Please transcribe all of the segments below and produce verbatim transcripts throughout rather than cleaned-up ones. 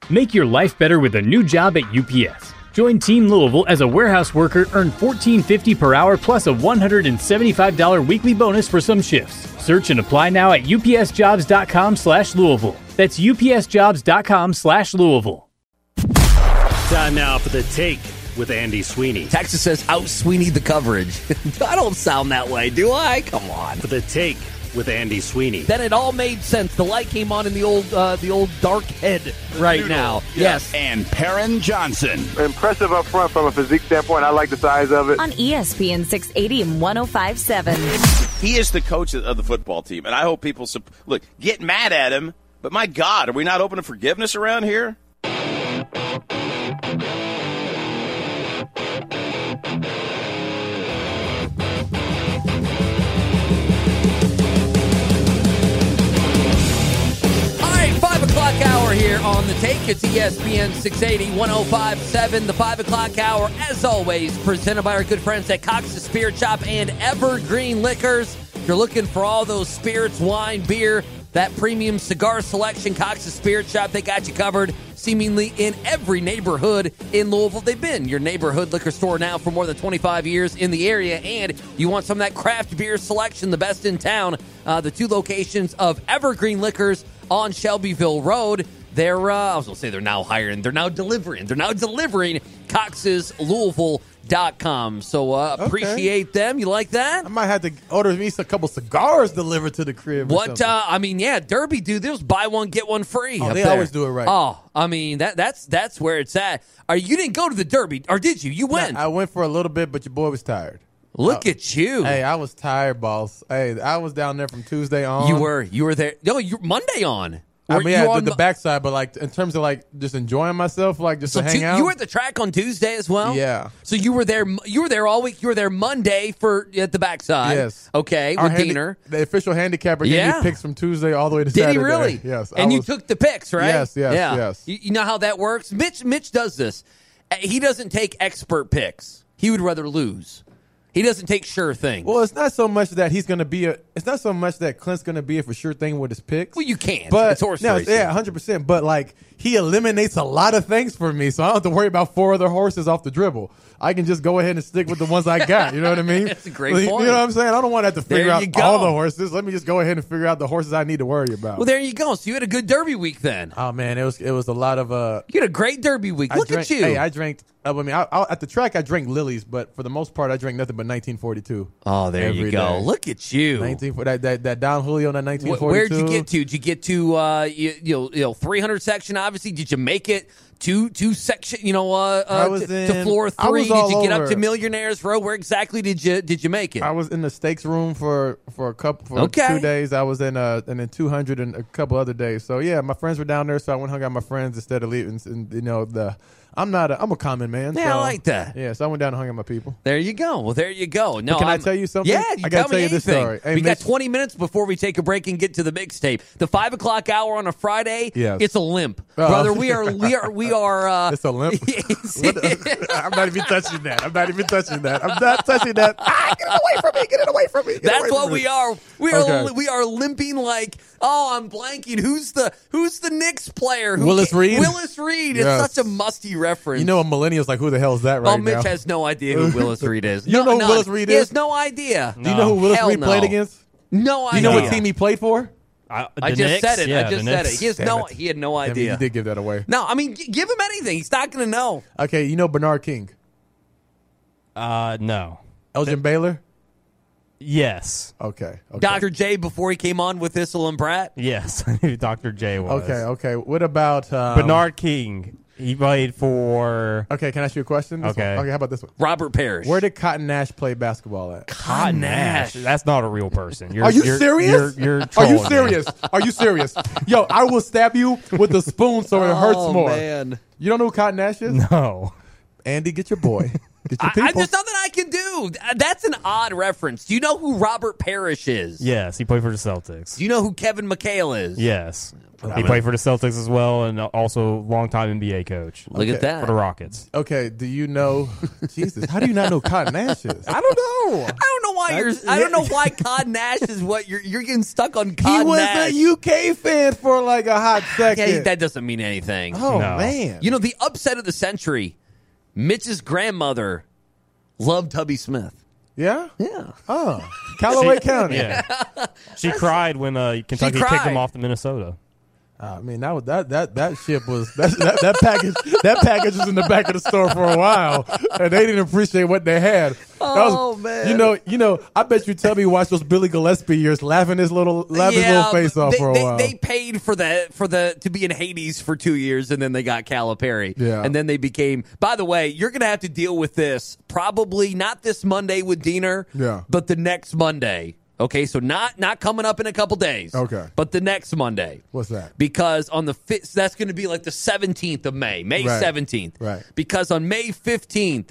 Make your life better with a new job at U P S. Join Team Louisville as a warehouse worker, earn fourteen fifty per hour plus a one hundred seventy-five dollars weekly bonus for some shifts. Search and apply now at upsjobs.com slash Louisville. That's upsjobs.com slash Louisville. Time now for The Take with Andy Sweeney. Texas says out Sweeney the coverage. I don't sound that way, do I? Come on. For The Take with Andy Sweeney. Then it all made sense. The light came on in the old uh, the old dark head right Noodle. now. Yeah. Yes. And Perrin Johnson. Impressive up front from a physique standpoint. I like the size of it. On E S P N six eighty and one oh five point seven. He is the coach of the football team, and I hope people look get mad at him. But my God, are we not open to forgiveness around here? five o'clock hour here on The Take. It's E S P N six eighty, one oh five point seven. The five o'clock hour, as always, presented by our good friends at Cox's Spirit Shop and Evergreen Liquors. If you're looking for all those spirits, wine, beer, that premium cigar selection, Cox's Spirit Shop, they got you covered seemingly in every neighborhood in Louisville. They've been your neighborhood liquor store now for more than twenty-five years in the area, and you want some of that craft beer selection, the best in town. Uh, the two locations of Evergreen Liquors on Shelbyville Road. They're, uh, I was going to say they're now hiring. They're now delivering. They're now delivering Cox's Louisville dot com. So uh, Okay. appreciate them. You like that? I might have to order me a couple cigars delivered to the crib. or What, something. uh, I mean, yeah, Derby, dude, there's buy one, get one free. Oh, up they there. always do it right. Oh, I mean, that that's that's where it's at. Are you didn't go to the Derby, or did you? You went. Nah, I went for a little bit, but your boy was tired. Look I- at you. Hey, I was tired, boss. Hey, I was down there from Tuesday on. You were you were there. No, you Monday on. I Were mean, you yeah, on the, the Mo- backside, but like in terms of like just enjoying myself, like just So to hang Tu- out. you were at the track on Tuesday as well. Yeah. So you were there. You were there all week. You were there Monday for at the backside. Yes. Okay. Our with handi- Diener. The official handicapper gave Yeah. me picks from Tuesday all the way to Did Saturday. he really? Yes. I And you was- took the picks, right? Yes, yes, yeah. yes. You, you know how that works? Mitch Mitch does this. Uh, He doesn't take expert picks. He would rather lose. He doesn't take sure things. Well, it's not so much that he's going to be a. It's not so much that Clint's going to be a for sure thing with his picks. Well, you can't. But It's horse no, racing. yeah, hundred percent. But like he eliminates a lot of things for me, so I don't have to worry about four other horses off the dribble. I can just go ahead and stick with the ones I got. You know what I mean? That's a great Like, point. You know what I'm saying? I don't want to have to figure There out you go. all the horses. Let me just go ahead and figure out the horses I need to worry about. Well, there you go. So you had a good Derby week then. Oh man, it was it was a lot of uh. You had a great Derby week. I Look drank, at you. Hey, I drank. I mean, I, I, at the track, I drank Lilies, but for the most part, I drank nothing but nineteen forty-two. oh, there you every go. day. Look at you. nineteen that that, that Don Julio, that nineteen Wh- forty-two. Where'd you get to? Did you get to uh, you, you know, you know three hundred section? Obviously, did you make it to two section? You know, uh, I uh was to, to in- floor I was three. Did all you get up over. to Millionaires Row? Where exactly did you did you make it? I was in the stakes room for for a couple for Okay. two days. I was in uh and then two hundred and a couple other days. So yeah, my friends were down there, so I went and hung out with my friends instead of leaving. And you know the I'm not a I'm a common man. Yeah, I so, like that. Yeah, so I went down and hung out with my people. There you go. Well, there you go. No, But can I I'm- tell you something? Yeah, you I gotta tell, tell me you this anything. story. Hey, we Mitch- got twenty minutes before we take a break and get to the mixtape. The five o'clock hour on a Friday. Yes. It's a limp, Oh. brother. We are we are we are. Uh, It's a limp. it's- What the- I'm not even touching that. I'm not even touching that. I'm not touching that. Ah, get it away from me. Get it away from me. Get That's away what from we me. are. We are Okay. we are limping like, oh, I'm blanking. Who's the who's the Knicks player? Who Willis ca- Reed? Willis Reed. It's Yes. such a musty reference. You know, a millennial's like, who the hell is that right oh, Mitch now? has no idea who Willis Reed is. You know no, who none. Willis Reed He is? has no idea. Do you know who Willis Hell Reed no. played against? No Do idea. you know what team he played for? I, I the just Knicks? said it. Yeah, I just the said it. Knicks. He has Damn no. it. He had no Damn it, idea. you did give that away. No, I mean, g- give him anything. He's not going to know. Okay, you know Bernard King, Uh, no. Elgin Baylor. Yes. Okay, okay. Doctor J before he came on with Thistle and Pratt. Yes. I knew who Doctor J was. Okay, okay. What about um, Bernard King. He played for Okay, can I ask you a question? This Okay. one? Okay, how about this one? Robert Parrish. Where did Cotton Nash play basketball at? Cotton Nash. That's not a real person. You're, Are you you're- serious? You're, you're Are you trolling me. serious? Are you serious? Yo, I will stab you with a spoon so it hurts oh, more. man. You don't know who Cotton Nash is? No. Andy, get your boy. Get your I, I, people. there's nothing I can do. That's an odd reference. Do you know who Robert Parrish is? Yes, he played for the Celtics. Do you know who Kevin McHale is? Yes. He played for the Celtics as well, and also longtime N B A coach. Look Okay. at that. For the Rockets. Okay, do you know? Jesus, how do you not know Cotton Nash is? I don't know. I don't know why why you're. I don't know why Cod Nash is what you're. You're getting stuck on. Cod He was Nash. a U K fan for like a hot second. Yeah, that doesn't mean anything. Oh No. man! You know, the upset of the century. Mitch's grandmother loved Tubby Smith. Yeah. Yeah. Oh, Callaway County. Yeah. She cried when uh, Kentucky cried. kicked him off to Minnesota. Uh, I mean, that was that that that ship was that, that that package that package was in the back of the store for a while, and they didn't appreciate what they had. That Oh, was, man. You know, you know. I bet you Tubby watched those Billy Gillespie years, laughing his little laughing his little face off they, for a they, while. They paid for the for the to be in Hades for two years, and then they got Calipari. Yeah. And then they became. By the way, you're going to have to deal with this probably not this Monday with Diener. Yeah. But the next Monday. Okay, so not not coming up in a couple days. Okay. But the next Monday. What's that? Because on the fifth, that's going to be like the seventeenth of May, May Right. seventeenth. Right. Because on May fifteenth,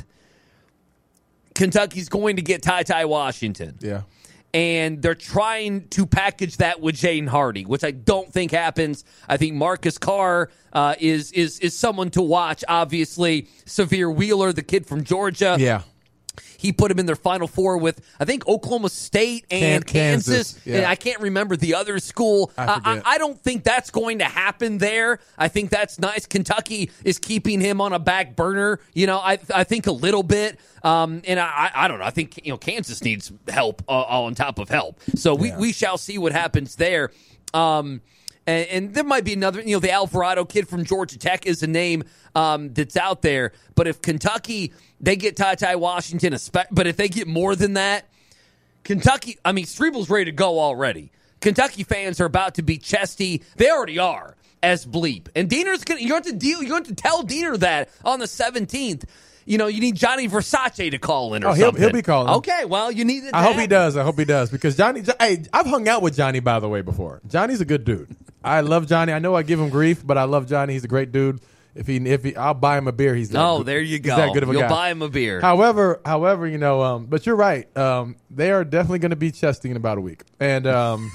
Kentucky's going to get Ty Ty Washington. Yeah. And they're trying to package that with Jaden Hardy, which I don't think happens. I think Marcus Carr uh, is is is someone to watch. Obviously, Severe Wheeler, the kid from Georgia. Yeah. He put him in their Final Four with, I think, Oklahoma State and Can- Kansas. Kansas, yeah. And I can't remember the other school. I I, I, forget. I don't think that's going to happen there. I think that's nice. Kentucky is keeping him on a back burner. You know, I I think a little bit. Um, and I, I don't know. I think, you know, Kansas needs help uh, on top of help. So we, Yeah. we shall see what happens there. Um, and, and there might be another, you know, the Alvarado kid from Georgia Tech is a name um, that's out there. But if Kentucky, they get Ty Ty Washington, espe- but if they get more than that, Kentucky, I mean, Strebel's ready to go already. Kentucky fans are about to be chesty. They already are as bleep. And Diener's going to, you have to deal, you have to tell Diener that on the seventeenth. You know, you need Johnny Versace to call in or Oh, he'll- something. he'll be calling. Okay, well, you need it. to I hope he happen. does. I hope he does because Johnny. Hey, I've hung out with Johnny by the way before. Johnny's a good dude. I love Johnny. I know I give him grief, but I love Johnny. He's a great dude. If he, if he, I'll buy him a beer. He's that Oh, good- there you he's go. that good of a You'll guy. buy him a beer. However, however, you know, um, but you're right. Um, they are definitely going to be chesty in about a week, and um,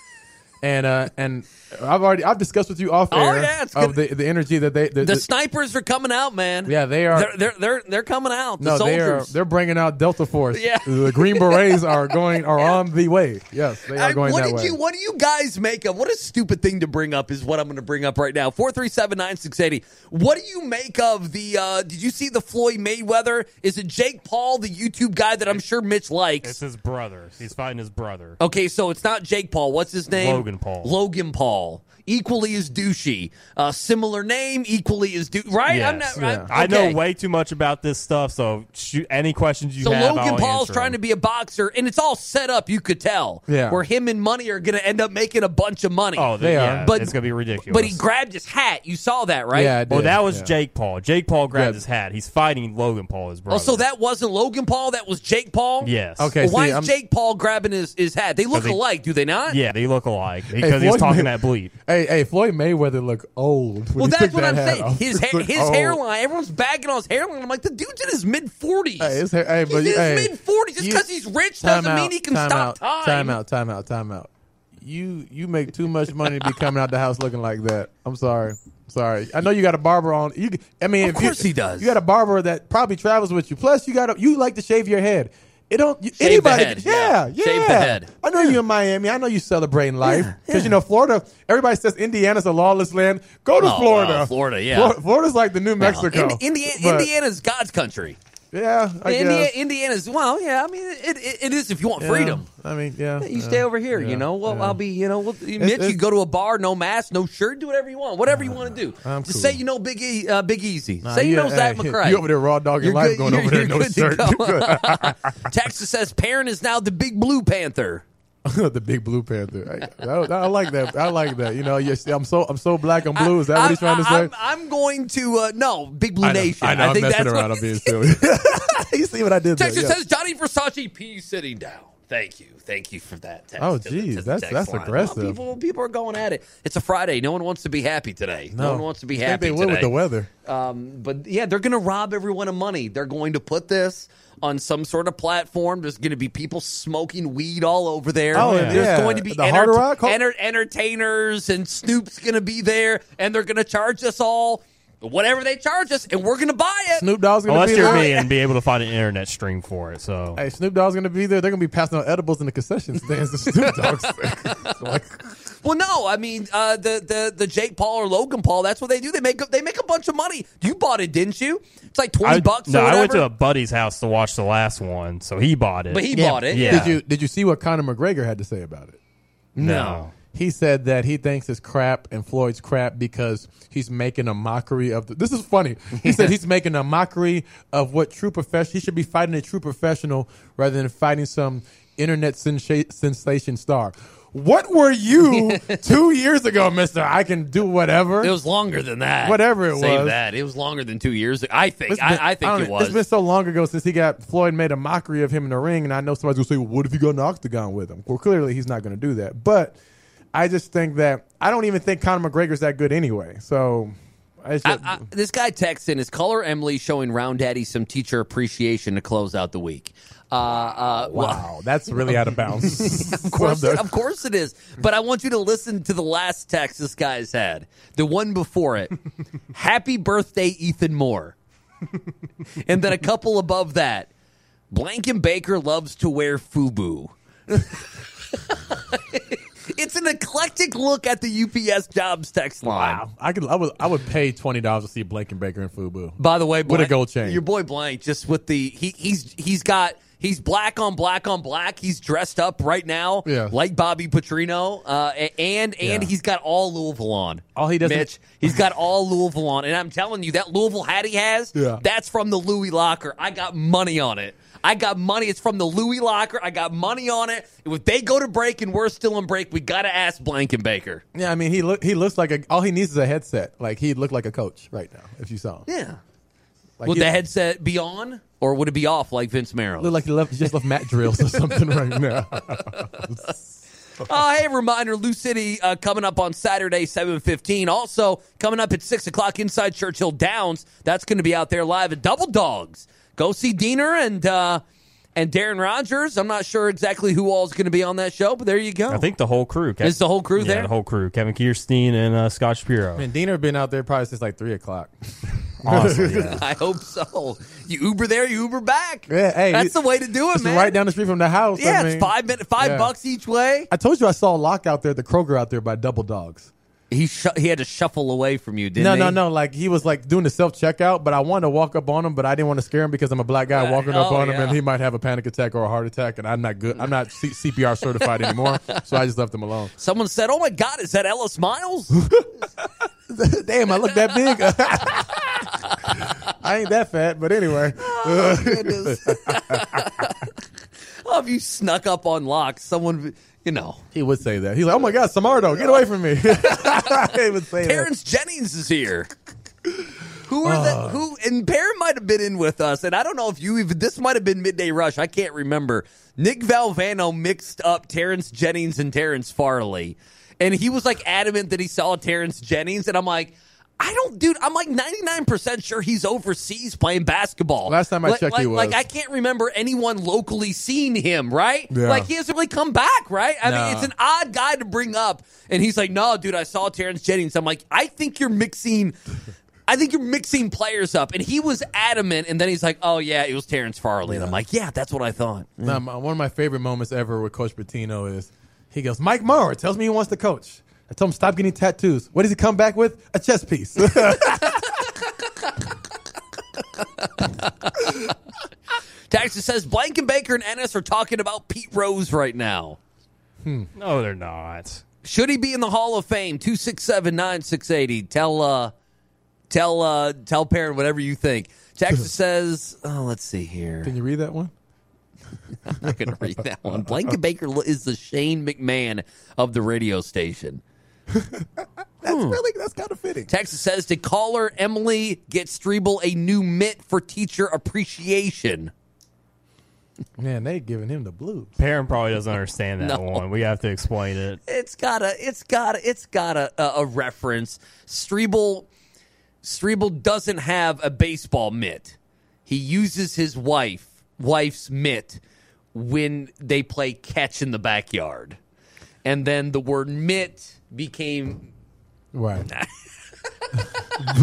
and uh, and I've already I've discussed with you off Oh, air yeah, it's of good. the the energy that they the, The snipers are coming out, man. Yeah, they are- They're they're they're, they're coming out. The no, they are soldiers. they're bringing out Delta Force. Yeah. The Green Berets are going are on the way. Yes, they are I- going what that did way. you What do you guys make of? What a stupid thing to bring up is what I'm going to bring up right now. Four three seven nine six eighty. What do you make of the? Uh, did you see the Floyd Mayweather? Is it Jake Paul, the YouTube guy that I'm sure Mitch likes? It's his brother. He's fighting his brother. Okay, so it's not Jake Paul. What's his name? Logan Paul. Logan Paul. Equally as douchey. Uh, similar name. Equally as douchey. Right? Yes. I'm not. Yeah. I, I know okay. way too much about this stuff, so shoot any questions you So have. Logan I'll Paul's answer trying them. to be a boxer, and it's all set up. You could tell. Yeah. Where him and Money are going to end up making a bunch of money. Oh, They yeah, are. But- it's gonna be ridiculous. But he grabbed his hat. You saw that, right? Yeah, I Well, did. that was Yeah. Jake Paul. Jake Paul grabbed Yeah. his hat. He's fighting Logan Paul, his brother. Oh, so that wasn't Logan Paul. That was Jake Paul. Yes. Okay. Well, why see, is I'm- Jake Paul grabbing his, his hat? They look he- alike, do they not? Yeah, they look alike because he Floyd was talking May- that bleep. Hey, hey, Floyd Mayweather looked old. When Well, he that's took what that I'm hat saying. off. His He ha- looked his old. hairline. Everyone's bagging on his hairline. I'm like, the dude's in his mid forties. Hey, his hair, hey, but he's in hey, his mid forties. Just you- because he's rich time doesn't out, mean he can time stop out, time. Time out, time out, time out. You you make too much money to be coming out the house looking like that. I'm sorry. Sorry. I know you got a barber on. You, I mean, Of if course you, he does. You got a barber that probably travels with you. Plus, you got a, you like to shave your head. It don't you, Shave the anybody. head, Yeah, yeah. yeah. Shave the head. I know you in Miami. I know you celebrating life because you know Florida. Everybody says Indiana's a lawless land. Go to Oh, Florida. well, Florida, yeah. Flor- Florida's like the New Mexico. Indi- Indiana, But, Indiana's God's country. Yeah, I Indiana, guess. Indiana's, well, yeah, I mean, it, it, it is if you want Yeah, freedom. I mean, yeah. You yeah, stay over here, yeah, you know. Well, yeah. I'll be, you know, we'll, Mitch, it's- you go to a bar, no mask, no shirt, do whatever you want, whatever you want to do. I'm Just cool. say you know Big e, uh, Big Easy. Nah, say you yeah, know Zach hey, McCray. You over there raw dogging You're life good- going you're- over there, you're no good to shirt. go. You're good. Texas says Perrin is now the Big Blue Panther. The Big Blue Panther. I, I, I like that. I like that. You know, yes, I'm so I'm so black and blue. Is that I, what he's trying to say? I'm, I'm going to uh, no Big Blue I know, Nation. I know. I'm think messing that's around. what I'm being silly. You see what I did there? Texas Yeah. says Johnny Versace P sitting down. Thank you, thank you for that. Text Oh, to the- geez, to the that's- text that's line. aggressive. Well, people, people are going at it. It's a Friday. No one wants to be happy today. No, No. one wants to be I think happy they would today. with the weather. Um, but yeah, they're going to rob everyone of money. They're going to put this on some sort of platform. There's going to be people smoking weed all over there. Oh, There's yeah. going to be The Hard Rock? enter- entertainers, and Snoop's going to be there, and they're going to charge us all whatever they charge us, and we're going to buy it. Snoop Dogg's going to Unless be you're there. me and be able to find an internet stream for it. So Hey, Snoop Dogg's going to be there. They're going to be passing out edibles in the concession stands. The Snoop Dogg's so like, Well, no, I mean uh, the the the Jake Paul or Logan Paul. That's what they do. They make they make a bunch of money. You bought it, didn't you? It's like twenty I, bucks. No, or whatever. I went to a buddy's house to watch the last one, so he bought it. But he yeah. bought it. Yeah. Did you did you see what Conor McGregor had to say about it? no. He said that he thinks it's crap and Floyd's crap because he's making a mockery of the. This is funny. He said he's making a mockery of what true professional. He should be fighting a true professional rather than fighting some internet sensa- sensation star. What were you two years ago, Mister I can do whatever. It was longer than that. Whatever it Save was. that. It was longer than two years. I think. It's been- I, I think don't it know, was. It's been so long ago since he got Floyd made a mockery of him in the ring, and I know somebody's gonna say, "Well, what if he got an octagon with him?" Well, clearly he's not going to do that. But I just think that I don't even think Conor McGregor's that good anyway. So it's I, just, I, this guy texts in, is Color Emily showing Round Daddy some teacher appreciation to close out the week? Uh, uh, well, wow, that's really out of bounds. of course, it, of course it is. But I want you to listen to the last text this guy's had. The one before it. Happy birthday, Ethan Moore. And then a couple above that. Blanken Baker loves to wear FUBU. It's an eclectic look at the U P S jobs text line. Wow, I could, I would, I would pay twenty dollars to see Blanken Baker and FUBU. By the way, with Blank, a gold chain. Your boy Blank, just with the he he's he's got he's black on black on black. He's dressed up right now, Yeah. like Bobby Petrino, uh, and and Yeah. he's got all Louisville on. All he doesn't- Mitch, he's got all Louisville on, and I'm telling you that Louisville hat he has, Yeah. that's from the Louis locker. I got money on it. I got money. It's from the Louis locker. I got money on it. If they go to break and we're still in break, we got to ask Blanken Baker. Yeah, I mean, he look, he looks like a. All he needs is a headset. Like he'd look like a coach right now if you saw him. Yeah. Like Would he- the headset be on, or would it be off like Vince Merrill? Look like he left, just left mat drills or something right now. Oh, hey, reminder, Lou City uh, coming up on Saturday, seven fifteen. Also, coming up at six o'clock inside Churchill Downs. That's going to be out there live at Double Dogs. Go see Diener and uh, and Darren Rogers. I'm not sure exactly who all is going to be on that show, but there you go. I think the whole crew. Kev- Is the whole crew yeah, there? the whole crew. Kevin Kierstein and uh, Scott Shapiro. Man, Diener been out there probably since like three o'clock. Honestly, yeah. I hope so. You Uber there, you Uber back. Yeah, hey, That's the way to do it, It's man. right down the street from the house. Yeah, I mean, it's five minutes, five yeah. bucks each way. I told you I saw a lock out there, at the Kroger out there by Double Dogs. He sh- he had to shuffle away from you, didn't No, he? no, no. Like he was like doing the self checkout, but I wanted to walk up on him, but I didn't want to scare him because I'm a black guy Uh, walking up oh, on him, yeah. and he might have a panic attack or a heart attack, and I'm not good. I'm not C- CPR certified anymore, so I just left him alone. Someone said, "Oh my God, is that Ellis Miles?" Damn, I look that big. I ain't that fat, but anyway. Oh, goodness. Oh, if you snuck up on locks, someone, you know. He would say that. He's like, "Oh my God, Samardo, get away from me." He would say that. Terrence Jennings is here. Who are the who? And Perrin might have been in with us, and I don't know if you even. This might have been Midday Rush. I can't remember. Nick Valvano mixed up Terrence Jennings and Terrence Farley, and he was like adamant that he saw Terrence Jennings, and I'm like. I don't, dude. I'm like ninety-nine percent sure he's overseas playing basketball. Last time I like, checked, like, he was. Like I can't remember anyone locally seeing him. Right? Yeah. Like he hasn't really come back. Right? I Nah. mean, it's an odd guy to bring up, and he's like, "No, dude, I saw Terrence Jennings." I'm like, I think you're mixing. I think you're mixing players up, and he was adamant. And then he's like, "Oh yeah, it was Terrence Farley," and I'm like, "Yeah, that's what I thought." Now, my, one of my favorite moments ever with Coach Pitino is he goes, "Mike Maurer tells me he wants to coach. I told him stop getting tattoos. What does he come back with? A chess piece." Texas says Blanken Baker and Ennis are talking about Pete Rose right now. No, they're not. Should he be in the Hall of Fame? Two six seven nine six eighty. Tell uh, tell uh, tell Perrin whatever you think. Texas says, oh, let's see here. Can you read that one? I'm not going to read that one. Blanken Baker is the Shane McMahon of the radio station. That's really that's kind of fitting. Texas says, did caller Emily get Strebel a new mitt for teacher appreciation? Man, they giving him the blues. Perrin probably doesn't understand that No. one. We have to explain it. It's got a, it's got a, it's got a, a, a reference. Strebel, Strebel doesn't have a baseball mitt. He uses his wife, wife's mitt when they play catch in the backyard, and then the word mitt became. Right.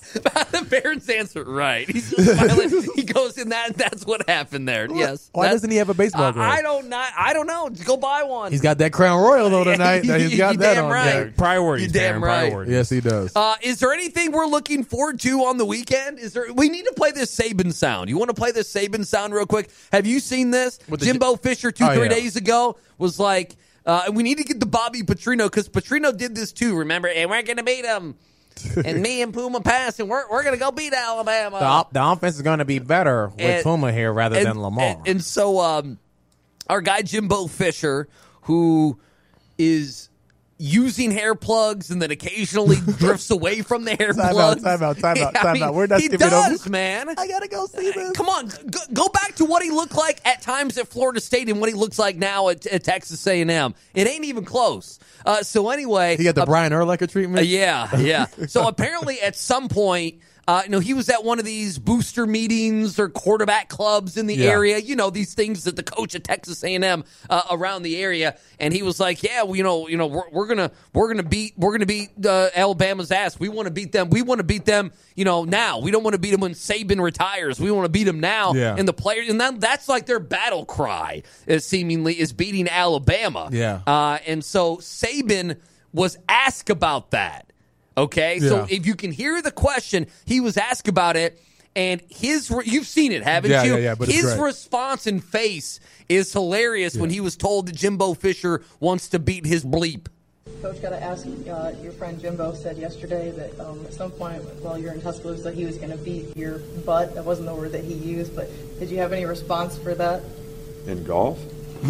The Baron's answer, right. He's just smiling. He goes in that, and that's what happened there. Yes. Why doesn't he have a baseball uh, glove? I don't not, I don't know. Just go buy one. He's got that Crown Royal, though, tonight. He's got You that damn on. right. there. Yeah, priorities, You're damn Darren, right. priorities. Yes, he does. Uh, is there anything we're looking forward to on the weekend? Is there? We need to play this Saban sound. You want to play this Saban sound real quick? Have you seen this? With the- Jimbo Fisher two, Oh, three yeah. days ago was like, uh, we need to get the Bobby Petrino because Petrino did this too, remember? And we're going to beat him. And me and Puma pass, and we're, we're going to go beat Alabama. The, op- the offense is going to be better with And- Puma here rather and, than Lamar. And, and so um, our guy Jimbo Fisher, who is using hair plugs and then occasionally drifts away from the hair Time out, plugs. time out, time out, I time mean, out. We're not he skipping does, over. man. I got to go see this. Come on, go, go back to what he looked like at times at Florida State and what he looks like now at, at Texas A and M. It ain't even close. Uh, so anyway, He got the uh, Brian Urlacher treatment? uh, yeah, yeah. So apparently, at some point, uh, you know, he was at one of these booster meetings or quarterback clubs in the Yeah. area. You know, these things that the coach at Texas A and M uh, around the area, and he was like, "Yeah, well, you know, you know, we're, we're gonna we're gonna beat we're gonna beat uh, Alabama's ass. We want to beat them. We want to beat them. You know, now. We don't want to beat them when Saban retires. We want to beat them now." Yeah. And the players, and that, that's like their battle cry. Is seemingly is beating Alabama. Yeah. Uh, and so Saban was asked about that. Okay, so Yeah. if you can hear the question, he was asked about it, and his re- you've seen it, haven't Yeah, you? yeah, yeah, but it's his great. response and face is hilarious when he was told that Jimbo Fisher wants to beat his bleep. Coach, got to ask, uh, your friend Jimbo said yesterday that um, at some point while you're in Tuscaloosa, he was going to beat your butt. That wasn't the word that he used, but did you have any response for that? In golf?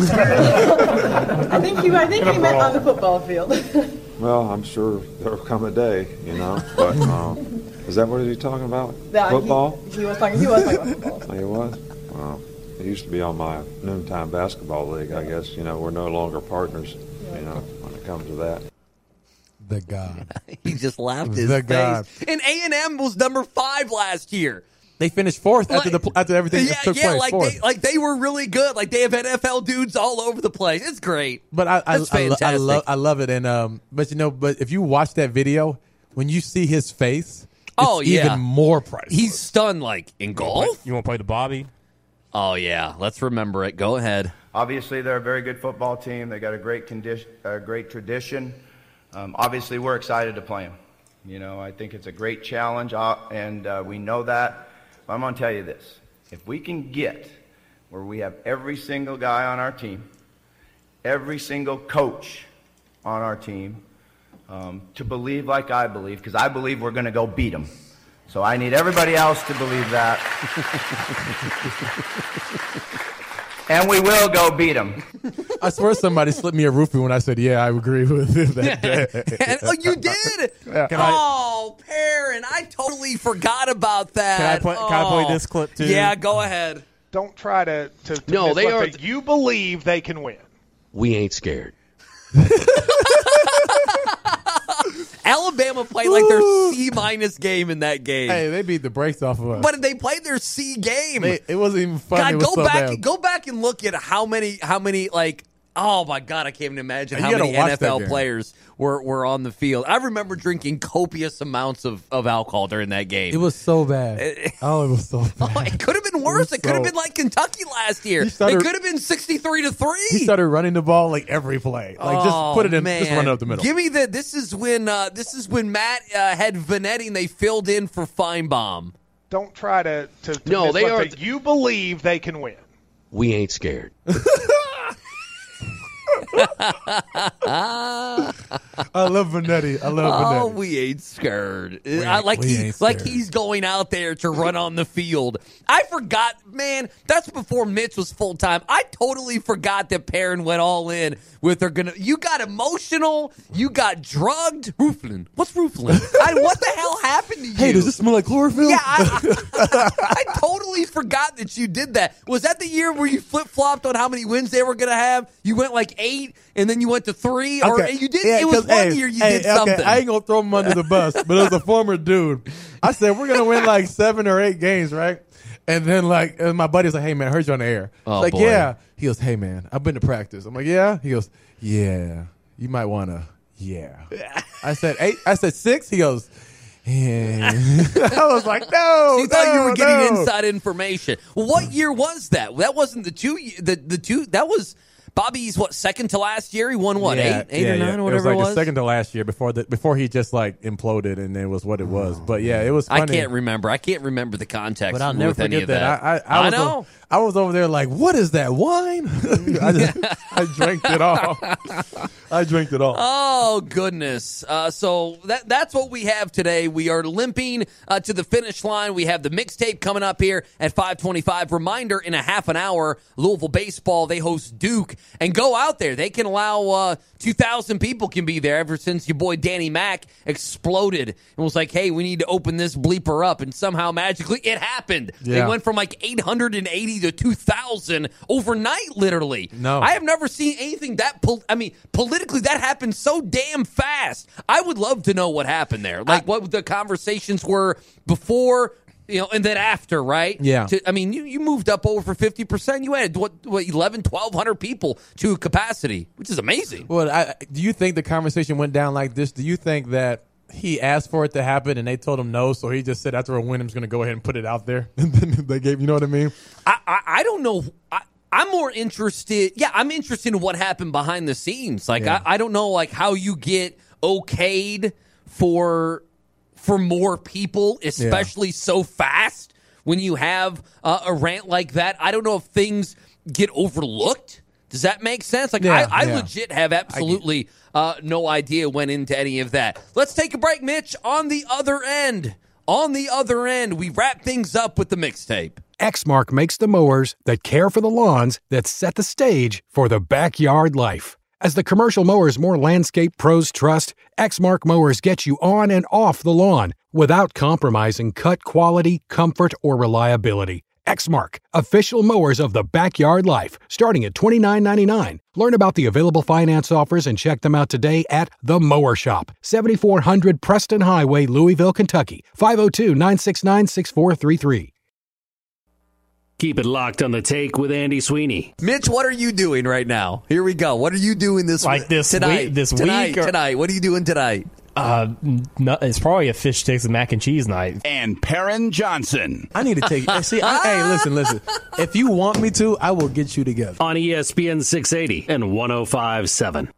I think you. I think he meant on the football field. Well, I'm sure there'll come a day, you know. But um, is that what he was talking about? That- Football? He, he was talking. He was talking about football. Oh, he was? Well, he used to be on my noontime basketball league, I guess. You know, we're no longer partners, you know, when it comes to that. The God. He just laughed his The face. God. And A and M was number five last year. They finished fourth after Like- the after everything yeah, took yeah, place. like fourth. they like they were really good. Like they have N F L dudes all over the place. It's great. But I, I, That's I, lo- I fantastic. love, I love it. And um, but you know, but if you watch that video, when you see his face, it's Oh, yeah. even more priceless. He's stunned. Like in golf. You want to play the Bobby? Oh yeah, let's remember it. Go ahead. Obviously, they're a very good football team. They got a great condition, a great tradition. Um, obviously, we're excited to play them. You know, I think it's a great challenge, uh, and uh, we know that. But I'm going to tell you this: if we can get where we have every single guy on our team, every single coach on our team, um, to believe like I believe, because I believe we're going to go beat them. So I need everybody else to believe that. And we will go beat them. I swear somebody slipped me a roofie when I said, "Yeah, I agree with him that day." And, oh, you did? Yeah. Can I- oh, Perrin, I totally forgot about that. Can I play- can I play Oh. this clip, too? Yeah, go ahead. Don't try to, to, to No, they misled are- me. You believe they can win. We ain't scared. Alabama played like their C minus game in that game. Hey, they beat the brakes off of us. But they played their C game. They- it wasn't even fun. God, it was go so back, bad. go back and look at how many, how many like. Oh my God, I can't even imagine You how gotta many watch N F that L game. players were, were on the field. I remember drinking copious amounts of, of alcohol during that game. It was so bad. Oh, it was so bad. Oh, it could have been worse. was It, could have so- been like Kentucky last year. He started- it could have been sixty-three to three. He started running the ball like every play. Like Oh, just put it in, man. just run it up the middle. Give me the. This is when. Uh, this is when Matt uh, had Vanetti and they filled in for Feinbaum. Don't try to, to, to No, they misled are- me. You believe they can win. We ain't scared. I love Vanetti. I love Oh, Vanetti. we ain't scared. We I ain't- like we he, ain't like scared. he's going out there to run on the field. I forgot, man. That's before Mitch was full time. I totally forgot that Perrin went all in with her. Gonna. You got emotional. You got drugged. Rooflin. What's Rooflin? I, what the hell happened to you? Hey, does this smell like chlorophyll? Yeah, I, I, I totally forgot that you did that. Was that the year where you flip flopped on how many wins they were going to have? You went like eight, and then you went to three, or Okay. you did. Yeah, it was 'cause, one hey, year you hey, did okay, something. I ain't gonna throw him under the bus, but as a former dude, I said we're gonna win like seven or eight games, right? And then like and my buddy was like, "Hey man, I heard you on the air." Oh, like, boy. yeah. He goes, "Hey man, I've been to practice." I'm like, "Yeah." He goes, "Yeah, you might wanna." Yeah. I said eight. I said six. He goes, Yeah. I was like, no. So you thought no, you were getting no. inside information. Well, what year was that? That wasn't the two. The the two. That was Bobby's what second to last year. He won what Yeah, eight, eight yeah, or nine, yeah. or whatever it was. Like it was. the second to last year before the before he just like imploded and it was what it was. But yeah, it was. Funny. I can't remember. I can't remember the context. But I'll never with any forget of that. that. I, I, I, was know. o- I was over there like, what is that wine? I, just, I drank it all. I drank it all. Oh goodness! Uh, so that that's what we have today. We are limping uh, to the finish line. We have the mixtape coming up here at five twenty-five. Reminder: in a half an hour, Louisville baseball they host Duke, and go out there. They can allow uh, two thousand people can be there. Ever since your boy Danny Mac exploded and was like, "Hey, we need to open this bleeper up," and somehow magically it happened. Yeah. They went from like eight hundred eighty to two thousand overnight, literally. No. I have never seen anything that. Pol- I mean, politically. That happened so damn fast. I would love to know what happened there. Like, I, what the conversations were before, you know, and then after, right? Yeah. To, I mean, you, you moved up over fifty percent. You added, what, what eleven, twelve hundred people to capacity, which is amazing. Well, I, do you think the conversation went down like this? Do you think that he asked for it to happen and they told him no, so he just said after a win, I'm just going to go ahead and put it out there? And then they gave, you know what I mean? I, I, I don't know. I, I'm more interested. Yeah, I'm interested in what happened behind the scenes. Like, Yeah. I, I don't know, like how you get okayed for for more people, especially yeah. so fast when you have uh, a rant like that. I don't know if things get overlooked. Does that make sense? Like, yeah, I, I yeah. legit have absolutely uh, no idea went into any of that. Let's take a break, Mitch. On the other end, on the other end, we wrap things up with the mixtape. Exmark makes the mowers that care for the lawns that set the stage for the backyard life. As the commercial mowers more landscape pros trust, Exmark mowers get you on and off the lawn without compromising cut quality, comfort, or reliability. Exmark, official mowers of the backyard life, starting at twenty-nine ninety-nine. Learn about the available finance offers and check them out today at The Mower Shop, seventy-four hundred Preston Highway, Louisville, Kentucky, five oh two, nine six nine, six four three three. Keep it locked on The Take with Andy Sweeney. Mitch, what are you doing right now? Here we go. What are you doing this like this tonight? Week, this tonight, week or, tonight. What are you doing tonight? Uh, no, it's probably a fish sticks and mac and cheese night. And Perrin Johnson. I need to take. See, I, hey, listen, listen. If you want me to, I will get you together on E S P N six eighty and one oh five point seven.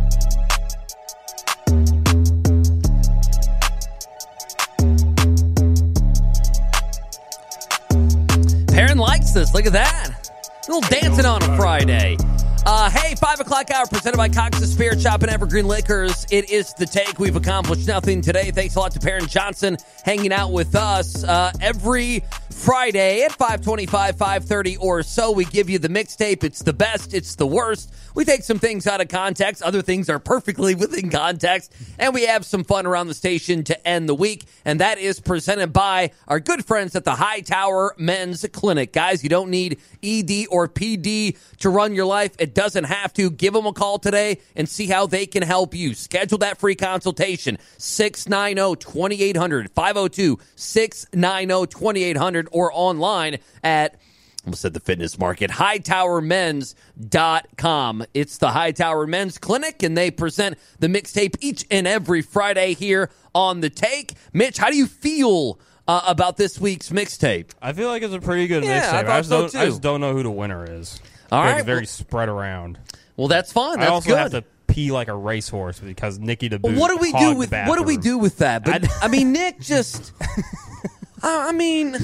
Perrin likes this. Look at that. A little dancing on a Friday. Uh, hey, five o'clock hour presented by Cox's Spirit Shop and Evergreen Liquors. It is The Take. We've accomplished nothing today. Thanks a lot to Perrin Johnson hanging out with us uh, every Friday at five twenty-five, five thirty or so. We give you the mixtape. It's the best. It's the worst. We take some things out of context. Other things are perfectly within context. And we have some fun around the station to end the week. And that is presented by our good friends at the Hightower Men's Clinic. Guys, you don't need E D or P D to run your life. It doesn't have to. Give them a call today and see how they can help you. Schedule that free consultation. six nine zero, two eight zero zero, five oh two, six nine zero, two eight zero zero or online at, I almost said the fitness market, hightower men's dot com. It's the Hightower Men's Clinic, and they present the mixtape each and every Friday here on The Take. Mitch, how do you feel uh, about this week's mixtape? I feel like it's a pretty good yeah, mixtape. I, I, just so don't, too. I just don't know who the winner is. All right, it's very well, spread around. Well, that's fine. That's I also good. have to pee like a racehorse because Nikki the Boot. Well, what do we do with what do we do with that? But I, I mean, Nick just. I mean.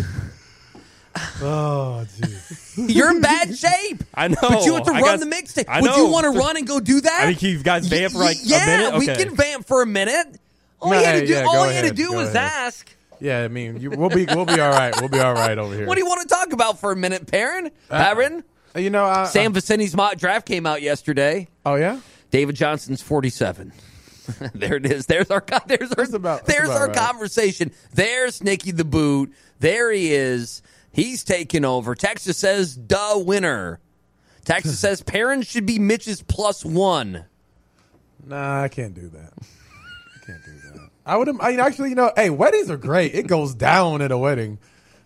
Oh, geez. You're in bad shape. I know. But you have to I run got, the mixtape. I Would know. you want to run and go do that? I mean, can you guys vamp for like yeah, a minute? we Okay. can vamp for a minute. All No, you had to hey, do, yeah, all go you ahead, had to do go was ahead. ask. Yeah, I mean, you, we'll be we'll be all right. We'll be all right over here. What do you want to talk about for a minute, Perrin? Uh, Perrin? You know, I, Sam Vicini's mock draft came out yesterday. Oh yeah, David Johnson's forty-seven. There it is. There's our there's our about, there's about our right. conversation. There's Nikki the Boot. There he is. He's taking over. Texas says, duh, winner. Texas says, Perrin should be Mitch's plus one. Nah, I can't do that. I can't do that. I would. I mean, actually, you know, hey, weddings are great. It goes down at a wedding.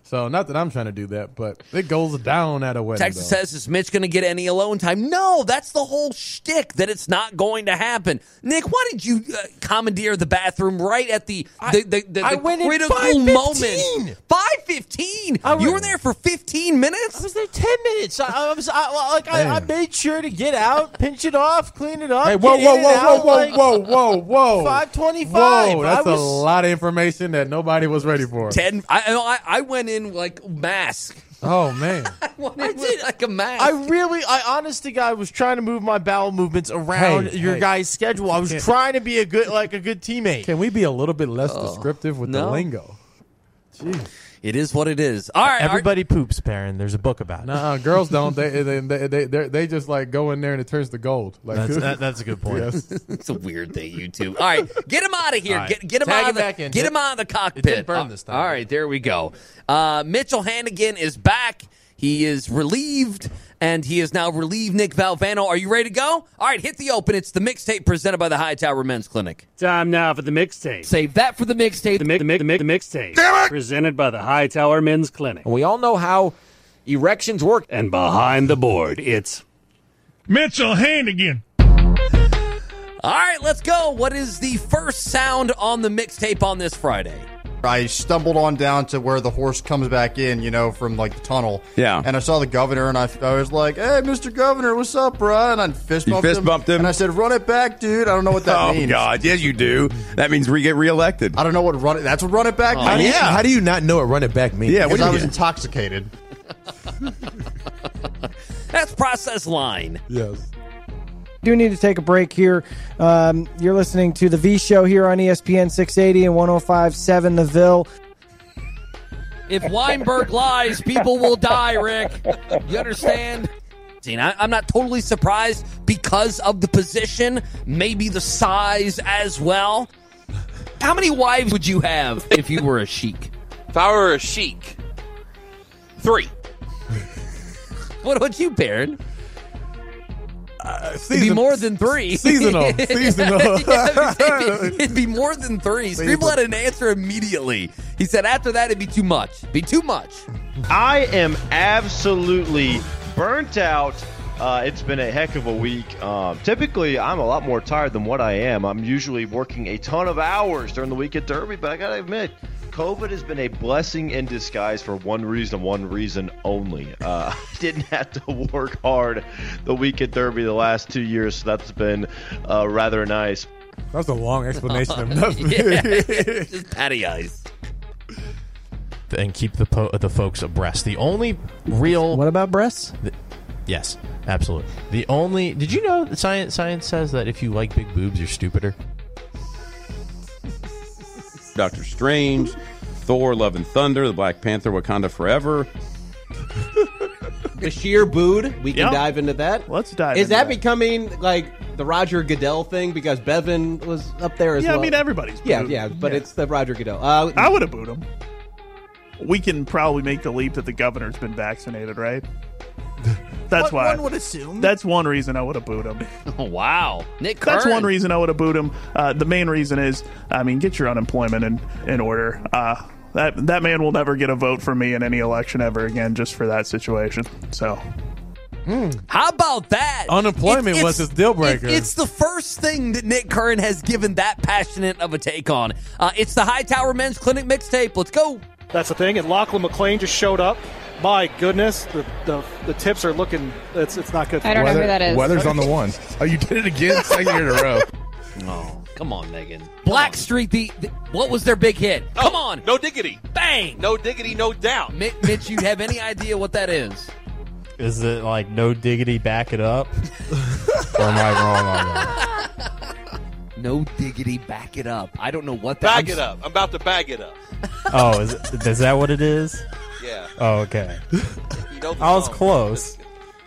So not that I'm trying to do that, but it goes down at a wedding. Texas though. says, is Mitch going to get any alone time? No, that's the whole shtick, that it's not going to happen. Nick, why did you uh, commandeer the bathroom right at the the, the, the, I the went in critical five fifteen. moment? five fifteen? I You were went- there for fifteen minutes? I was there ten minutes. I, I was I, like I, I made sure to get out, pinch it off, clean it up. Hey, whoa, get whoa, in whoa, and whoa, out, whoa, like, whoa, whoa, whoa. five twenty-five. Whoa, that's I was, a lot of information that nobody was ready for. Ten. I, I I went in like mask. Oh, man. I went in with like a mask. I really, I honest to God was trying to move my bowel movements around Hey, your hey. guys' schedule. I was Can't- trying to be a good, like a good teammate. Can we be a little bit less descriptive with the no. lingo? Jeez. It is what it is. All right. Everybody poops, Perrin. There's a book about it. Nuh-uh, girls don't. They they they they, they, they just like go in there and it turns to gold. Like That's, that, that's a good point. Yes. It's a weird thing, you two. All right, get him out of here. All right. Get get him Tag out him of the back in. get It- him out of the cockpit. didn't burn this time. All right, there we go. Uh, Mitchell Hannigan is back. He is relieved, and he is now relieved. Nick Valvano, are you ready to go? All right, hit the open. It's the mixtape presented by the Hightower Men's Clinic. Time now for the mixtape. Save that for the mixtape. The, mi- the, mi- the, mi- the mixtape. Presented by the Hightower Men's Clinic. We all know how erections work. And behind the board, it's Mitchell Hannigan. All right, let's go. What is the first sound on the mixtape on this Friday? I stumbled on down to where the horse comes back in, you know, from like the tunnel. Yeah. And I saw the governor, and I, I was like, "Hey, Mister Governor, what's up, bro?" And I fist You bumped fist him. bumped him? And I said, "Run it back, dude." I don't know what that Oh, means. God. Yes, you do. That means we get reelected. I don't know what run it. That's what run it back How do, means. you, how do you not know what run it back means? Yeah, what Because do I you was do? intoxicated. That's process line. Yes. Do need to take a break here. Um, you're listening to the V Show here on E S P N six eighty and one oh five point seven The Ville. If Weinberg lies, people will die, Rick. You understand? See, I, I'm not totally surprised because of the position, maybe the size as well. How many wives would you have if you were a sheik? If I were a sheik, three. What about you, Barron? Uh, It'd be more than three. Seasonal. Seasonal. Yeah, it'd, be, it'd be more than three. Scribble had an answer immediately. He said after that it'd be too much. Be too much. I am absolutely burnt out. Uh, it's been a heck of a week. Um, typically, I'm a lot more tired than what I am. I'm usually working a ton of hours during the week at Derby, but I gotta admit, COVID has been a blessing in disguise for one reason, one reason only. Uh, I didn't have to work hard the week at Derby the last two years, so that's been uh, rather nice. That's a long explanation of nothing. Yeah, just patty eyes. And keep the po- the folks abreast. The only real What about breasts? the, yes, absolutely. The only did you know that science science says that if you like big boobs, you're stupider. Doctor Strange, Thor, Love and Thunder, The Black Panther, Wakanda Forever. Bashir Bood, we can Yep. dive into that. Let's dive Is into that, that. becoming like the Roger Goodell thing because Bevan was up there as Yeah, well? I mean, everybody's Yeah, booed. yeah, but Yeah. it's the Roger Goodell. Uh, I would have booed him. We can probably make the leap that the governor's been vaccinated, right? That's One- why. one would assume. That's one reason I would have booed him. Oh, wow. Nick That's Curran. one reason I would have booed him. Uh, the main reason is, I mean, get your unemployment in, in order. Uh, that that man will never get a vote for me in any election ever again just for that situation. So, How about that? Unemployment It's- was it's- his deal breaker. it- it's the first thing that Nick Curran has given that passionate of a take on. Uh, it's the Hightower Men's Clinic mixtape. Let's go. That's the thing. And Lachlan McLean just showed up. My goodness, the the, the tips are looking. It's it's not good. I don't know who that is. Weather's on the one. Oh, you did it again, second year in a row. Oh, come on, Megan. Blackstreet, the, the what was their big hit? Come on, No diggity. bang. No diggity, no doubt. Mi- Mitch, you have any idea what that is? Is it like no diggity, back it up? Or am I wrong on that? No diggity, back it up. I don't know what that. Bag I'm it up. I'm about to bag it up. Oh, is it, is that what it is? Yeah. Oh, okay. You know the I was song. close.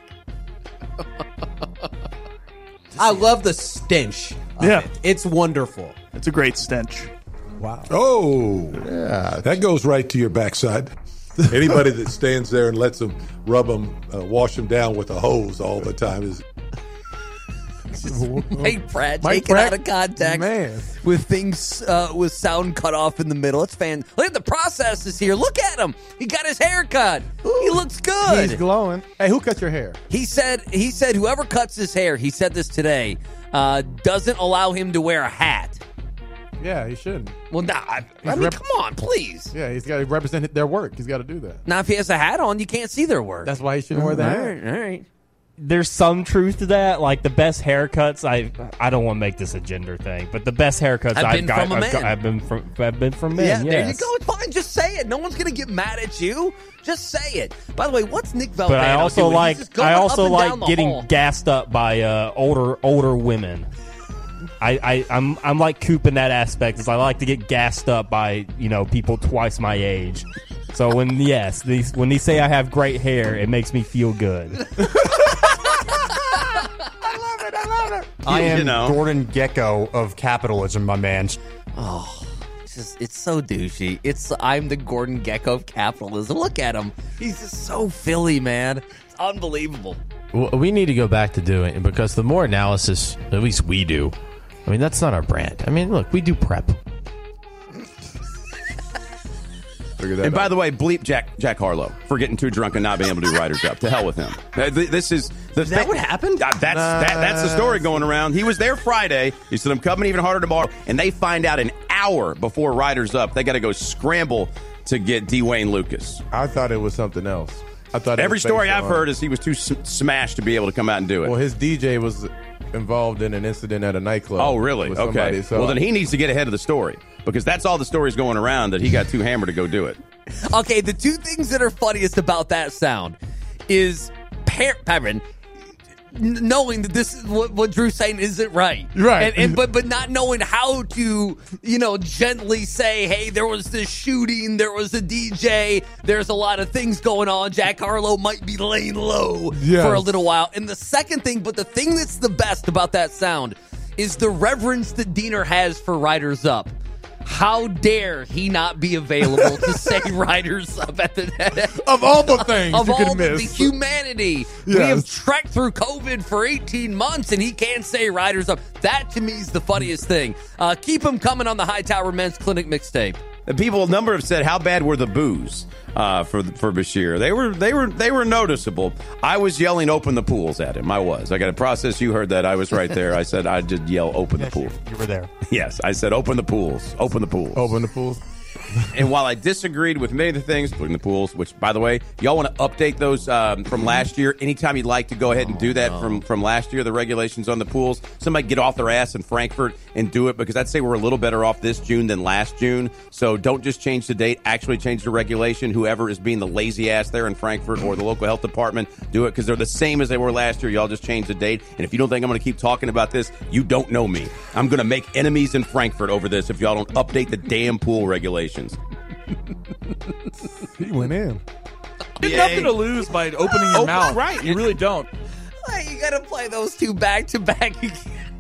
I love the stench. Of Yeah. it. It's wonderful. it's a great stench. Wow. Oh, yeah, that goes right to your backside. Anybody that stands there and lets them rub them, uh, wash them down with a hose all the time is Hey, Brad, Mike taken Pratt, out of context man. with things uh, with sound cut off in the middle. It's fan. Look at the processes here. Look at him. He got his hair cut. He looks good. He's glowing. Hey, who cut your hair? He said. He said whoever cuts his hair. He said this today. Uh, doesn't allow him to wear a hat. Yeah, he shouldn't. Well, nah, I, I He's mean, rep- come on, please. Yeah, he's got to represent their work. He's got to do that. Now, if he has a hat on, you can't see their work. That's why he shouldn't wear the All hat. right, all right. There's some truth to that. Like the best haircuts, I I don't want to make this a gender thing, but the best haircuts I've I've, been got, from a I've, man. got- I've been from I've been from Yeah, men. there you yes. go. It's fine. Just say it. No one's gonna get mad at you. Just say it. By the way, what's Nick Valvano But I also doing? He's like just going I up also and down like the getting hall. gassed up by uh, older older women. I, I I'm I'm like Coop in that aspect. Is I like to get gassed up by you know people twice my age. So when yes these when they say I have great hair, it makes me feel good. I am You know. Gordon Gecko of capitalism, my man. Oh, it's just it's so douchey. It's I'm the Gordon Gecko of capitalism. Look at him. He's just so Philly, man. It's unbelievable. Well, we need to go back to doing it because the more analysis, at least we do. I mean, that's not our brand. I mean, look, we do prep. And by the way, bleep Jack Jack Harlow for getting too drunk and not being able to do Riders Up. To hell with him. Uh, th- This is the Is that what happened? Uh, that's that, that's the story going around. He was there Friday. He said, "I'm coming even harder tomorrow," and they find out an hour before Riders Up. They got to go scramble to get Dwayne Lucas. I thought it was something else. I thought it Every was story based I've on- heard is he was too s- smashed to be able to come out and do it. Well, his D J was involved in an incident at a nightclub. Oh, really? with Okay. somebody, so well, then he needs to get ahead of the story because that's all the stories going around that he got too hammered to go do it. Okay, the two things that are funniest about that sound is par- Perrin n- knowing that this is what, what Drew's saying isn't right, Right. And, and but but not knowing how to you know gently say, hey, there was this shooting, there was a D J, there's a lot of things going on. Jack Harlow might be laying low Yes. for a little while. And the second thing, but the thing that's the best about that sound is the reverence that Diener has for Riders Up. How dare he not be available to say Riders Up at the Of all the things of you all could the, miss. the humanity. We Yes. have trekked through COVID for eighteen months, and he can't say Riders Up. That to me is the funniest thing. Uh, keep him coming on the Hightower Men's Clinic mixtape. The people, a number have said, how bad were the boos uh, for for Bashir? They were they were they were noticeable. I was yelling, "Open the pools" at him. I was. I got to process. You heard that. I was right there. I said I did yell, "Open the pool." You were there. Yes, I said, "Open the pools." Open the pools. Open the pools. And while I disagreed with many of the things, including the pools, which, by the way, y'all want to update those um, from last year, anytime you'd like to go ahead and do that from, from last year, the regulations on the pools, somebody get off their ass in Frankfurt and do it, because I'd say we're a little better off this June than last June. So don't just change the date, actually change the regulation. Whoever is being the lazy ass there in Frankfurt or the local health department, do it, because they're the same as they were last year. Y'all just change the date. And if you don't think I'm going to keep talking about this, you don't know me. I'm going to make enemies in Frankfurt over this if y'all don't update the damn pool regulations. He went in. You have nothing to lose by opening your Open- mouth. right. You really don't. Hey, you got to play those two back to back again.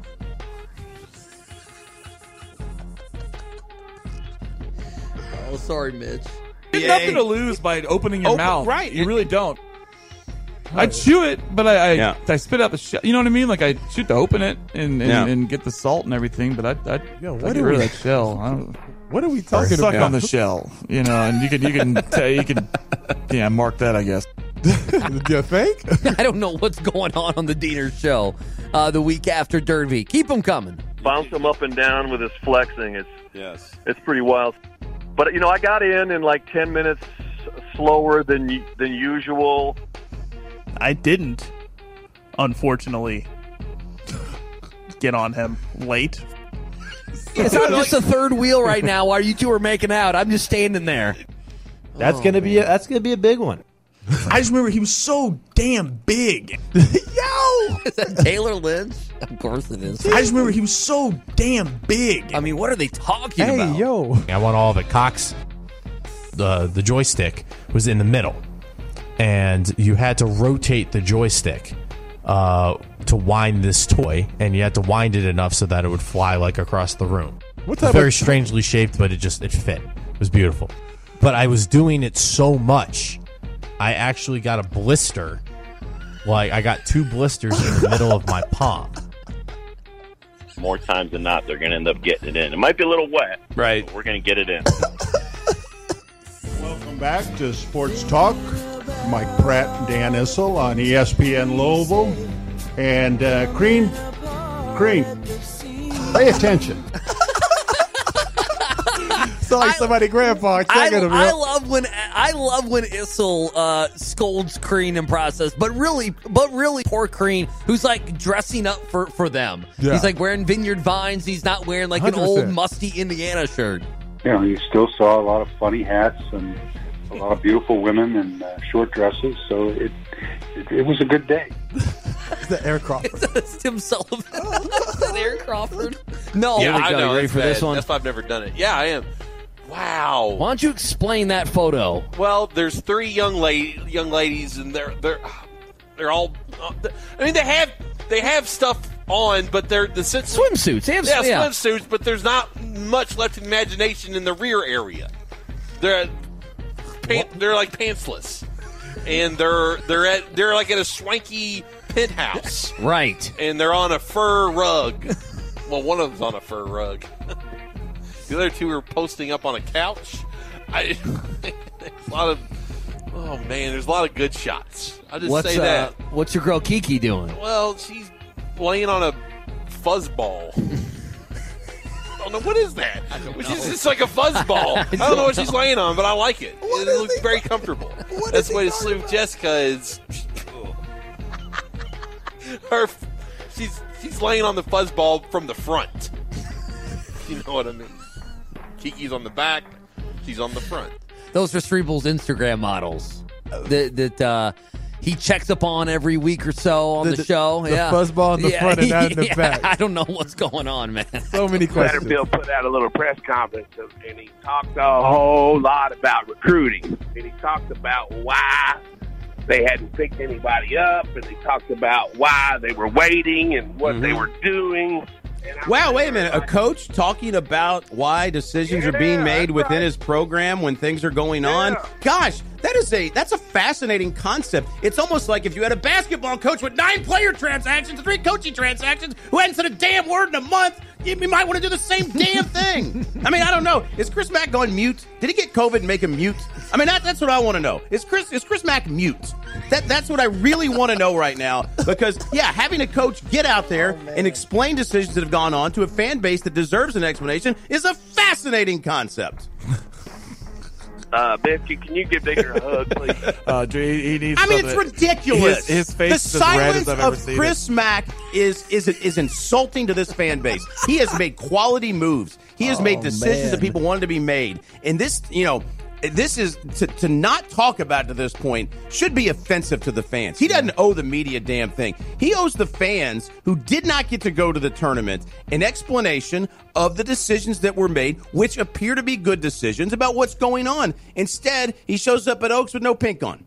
Oh, sorry, Mitch. You have nothing to lose by opening your Open- mouth. right. You really don't. I chew it, but I I, Yeah. I spit out the shell. You know what I mean? Like I shoot to open it and and, Yeah. and get the salt and everything, but I I, Yo, I what get are rid of we- that shell. I don't, What are we talking suck about? on the shell, you know, and you can you can t- you can yeah mark that, I guess. Do you think? I don't know what's going on on the Diener show uh, the week after Derby. Keep them coming. Bounce him up and down with his flexing. It's Yes. it's pretty wild. But you know, I got in in like ten minutes slower than than usual. I didn't, unfortunately, get on him late. Yes, I'm just a third wheel right now while you two are making out. I'm just standing there. That's gonna be a, that's gonna be a big one. I just remember he was so damn big. Yo! Is that Taylor Lynch? Of course it is. I just remember he was so damn big. I mean, what are they talking Hey, about? yo. I want all of it. Cox, the the joystick was in the middle, and you had to rotate the joystick uh, to wind this toy, and you had to wind it enough so that it would fly like across the room. What It's type very of- strangely shaped, but it just it fit. It was beautiful. But I was doing it so much, I actually got a blister. Like I got two blisters in the middle of my palm. more times than not, they're going to end up getting it in. It might be a little wet, right? But we're going to get it in. Welcome back to Sports Talk. Mike Pratt and Dan Issel on E S P N Louisville. And uh, Crean, Crean, pay attention. It's like somebody grandpa I, checking him. I love when I love when Issel uh, scolds Crean in process, but really, but really, poor Crean, who's like dressing up for, for them. Yeah. He's like wearing Vineyard Vines. He's not wearing like one hundred percent an old musty Indiana shirt. You know, you still saw a lot of funny hats and a lot of beautiful women in uh, short dresses. So it, it it was a good day. The Eric Crawford. It's Tim Sullivan. That Eric Crawford. No, yeah, Here we I go. know. You ready It's for this bad. one? That's why I've never done it. Yeah, I am. Wow. Why don't you explain that photo? Well, there's three young lady, young ladies, and they're they're they're all. I mean, they have they have stuff on, but they're the swimsuits. They have yeah, yeah. swimsuits, but there's not much left in imagination in the rear area. They're pant, they're like pantsless, and they're they're at they're like at a swanky penthouse, right? And they're on a fur rug. Well, one of them's on a fur rug. The other two are posting up on a couch. I, there's a lot of, oh man, there's a lot of good shots. I just What's, say uh, that. What's your girl Kiki doing? Well, she's laying on a fuzzball. I don't know, what is that? Which is just like a fuzzball. I, don't know what she's laying on, but I like it. It looks very comfortable. That's the way to salute Jessica is. Her, she's she's laying on the fuzzball from the front. You know what I mean? Kiki's on the back. She's on the front. Those are Strebel's Instagram models that that uh, he checks up on every week or so on The- the, the- show. the yeah. fuzzball in the Yeah, front and not in the yeah, back. I don't know what's going on, man. So many questions. Satterfield put out a little press conference, and he talked a whole lot about recruiting. And he talked about why they hadn't picked anybody up, and he talked about why they were waiting and what Mm-hmm. they were doing. Wow, wait a minute. A coach talking about why decisions are being made within his program when things are going on? Gosh, that is a that's a fascinating concept. It's almost like if you had a basketball coach with nine player transactions, three coaching transactions, who hadn't said a damn word in a month, you might want to do the same damn thing. I mean, I don't know. Is Chris Mack going mute? Did he get COVID and make him mute? I mean, that, that's what I want to know. Is Chris is Chris Mack mute? That That's what I really want to know right now. Because, yeah, having a coach get out there oh, and explain decisions that have gone on to a fan base that deserves an explanation is a fascinating concept. Uh, Biscuit, can you give Victor a hug, please? Uh, he, he needs I mean, it's something- ridiculous. His, his face the is as red silence as I've ever of seen Chris it. Mack is is is insulting to this fan base. He has made quality moves. He has Oh, made decisions man. that people wanted to be made. And this, you know, this is to, to not talk about to this point should be offensive to the fans. He doesn't owe the media a damn thing. He owes the fans who did not get to go to the tournament an explanation of the decisions that were made, which appear to be good decisions about what's going on. Instead, he shows up at Oaks with no pink on.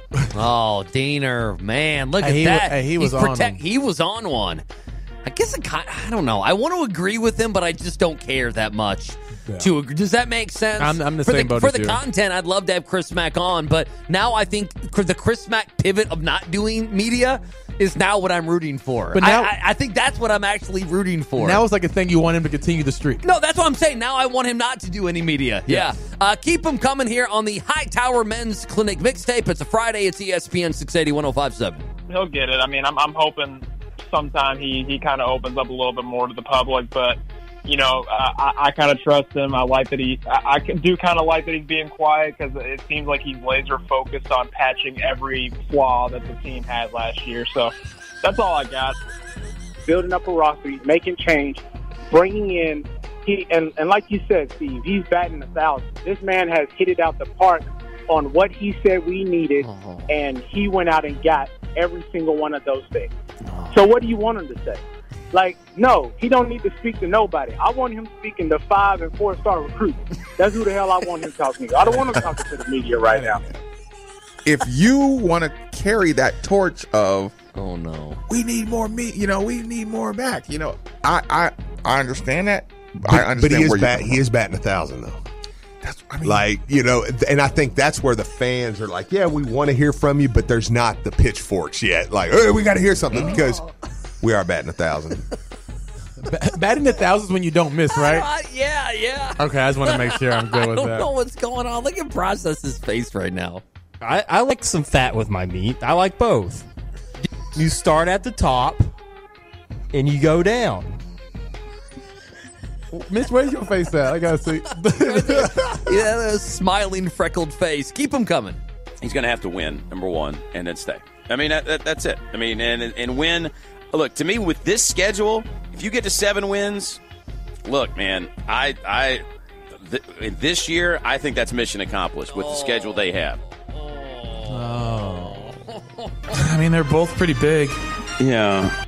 Oh, Diener, man, look Hey, at he wa- that. hey, he was He's on protect- him. He was on one. I guess I, kind I don't know. I want to agree with him, but I just don't care that much. Yeah. To agree. Does that make sense? I'm- I'm the for same the, boat For as the you. content, I'd love to have Chris Mack on, but now I think the Chris Mack pivot of not doing media is now what I'm rooting for. But now- I, I, I think that's what I'm actually rooting for. Now it's like a thing you want him to continue the streak. No, that's what I'm saying. Now I want him not to do any media. Yeah. Uh, keep him coming here on the Hightower Men's Clinic mixtape. It's a Friday. It's E S P N six eighty, one oh five point seven. He'll get it. I mean, I'm, I'm hoping sometime he, he kind of opens up a little bit more to the public, but, you know, uh, I, I kind of trust him. I like that he, I, I do kind of like that he's being quiet because it seems like he's laser focused on patching every flaw that the team had last year. So that's all I got. Building up a roster, he's making change, bringing in, he and, and like you said, Steve, he's batting a thousand. This man has hit it out the park on what he said we needed, Oh. and he went out and got every single one of those things. So what do you want him to say? Like, no, he don't need to speak to nobody. I want him speaking to five and four star recruits. That's who the hell I want him talking to. I don't want him talking to the media right now. If you want to carry that torch of, oh no, we need more meat. You know, we need more back. You know, I I, I understand that. But, I understand but he is where bat, you're he is batting a thousand though. That's I mean, Like, you know, and I think that's where the fans are like, yeah, we want to hear from you, but there's not the pitchforks yet. Like, hey, we got to hear something because we are batting a thousand. ba- batting a thousand is when you don't miss, right? Uh, yeah, yeah. Okay, I just want to make sure I'm good with I don't that. know what's going on. Look at Process's face right now. I, I like some fat with my meat. I like both. You start at the top, and you go down. Mitch, where's your face at? I gotta see. Yeah, that smiling, freckled face. Keep him coming. He's going to have to win, number one, and then stay. I mean, that, that, that's it. I mean, and and win. Look, to me, with this schedule, if you get to seven wins, look, man, I I th- this year I think that's mission accomplished with the schedule they have. Oh. I mean, they're both pretty big. Yeah.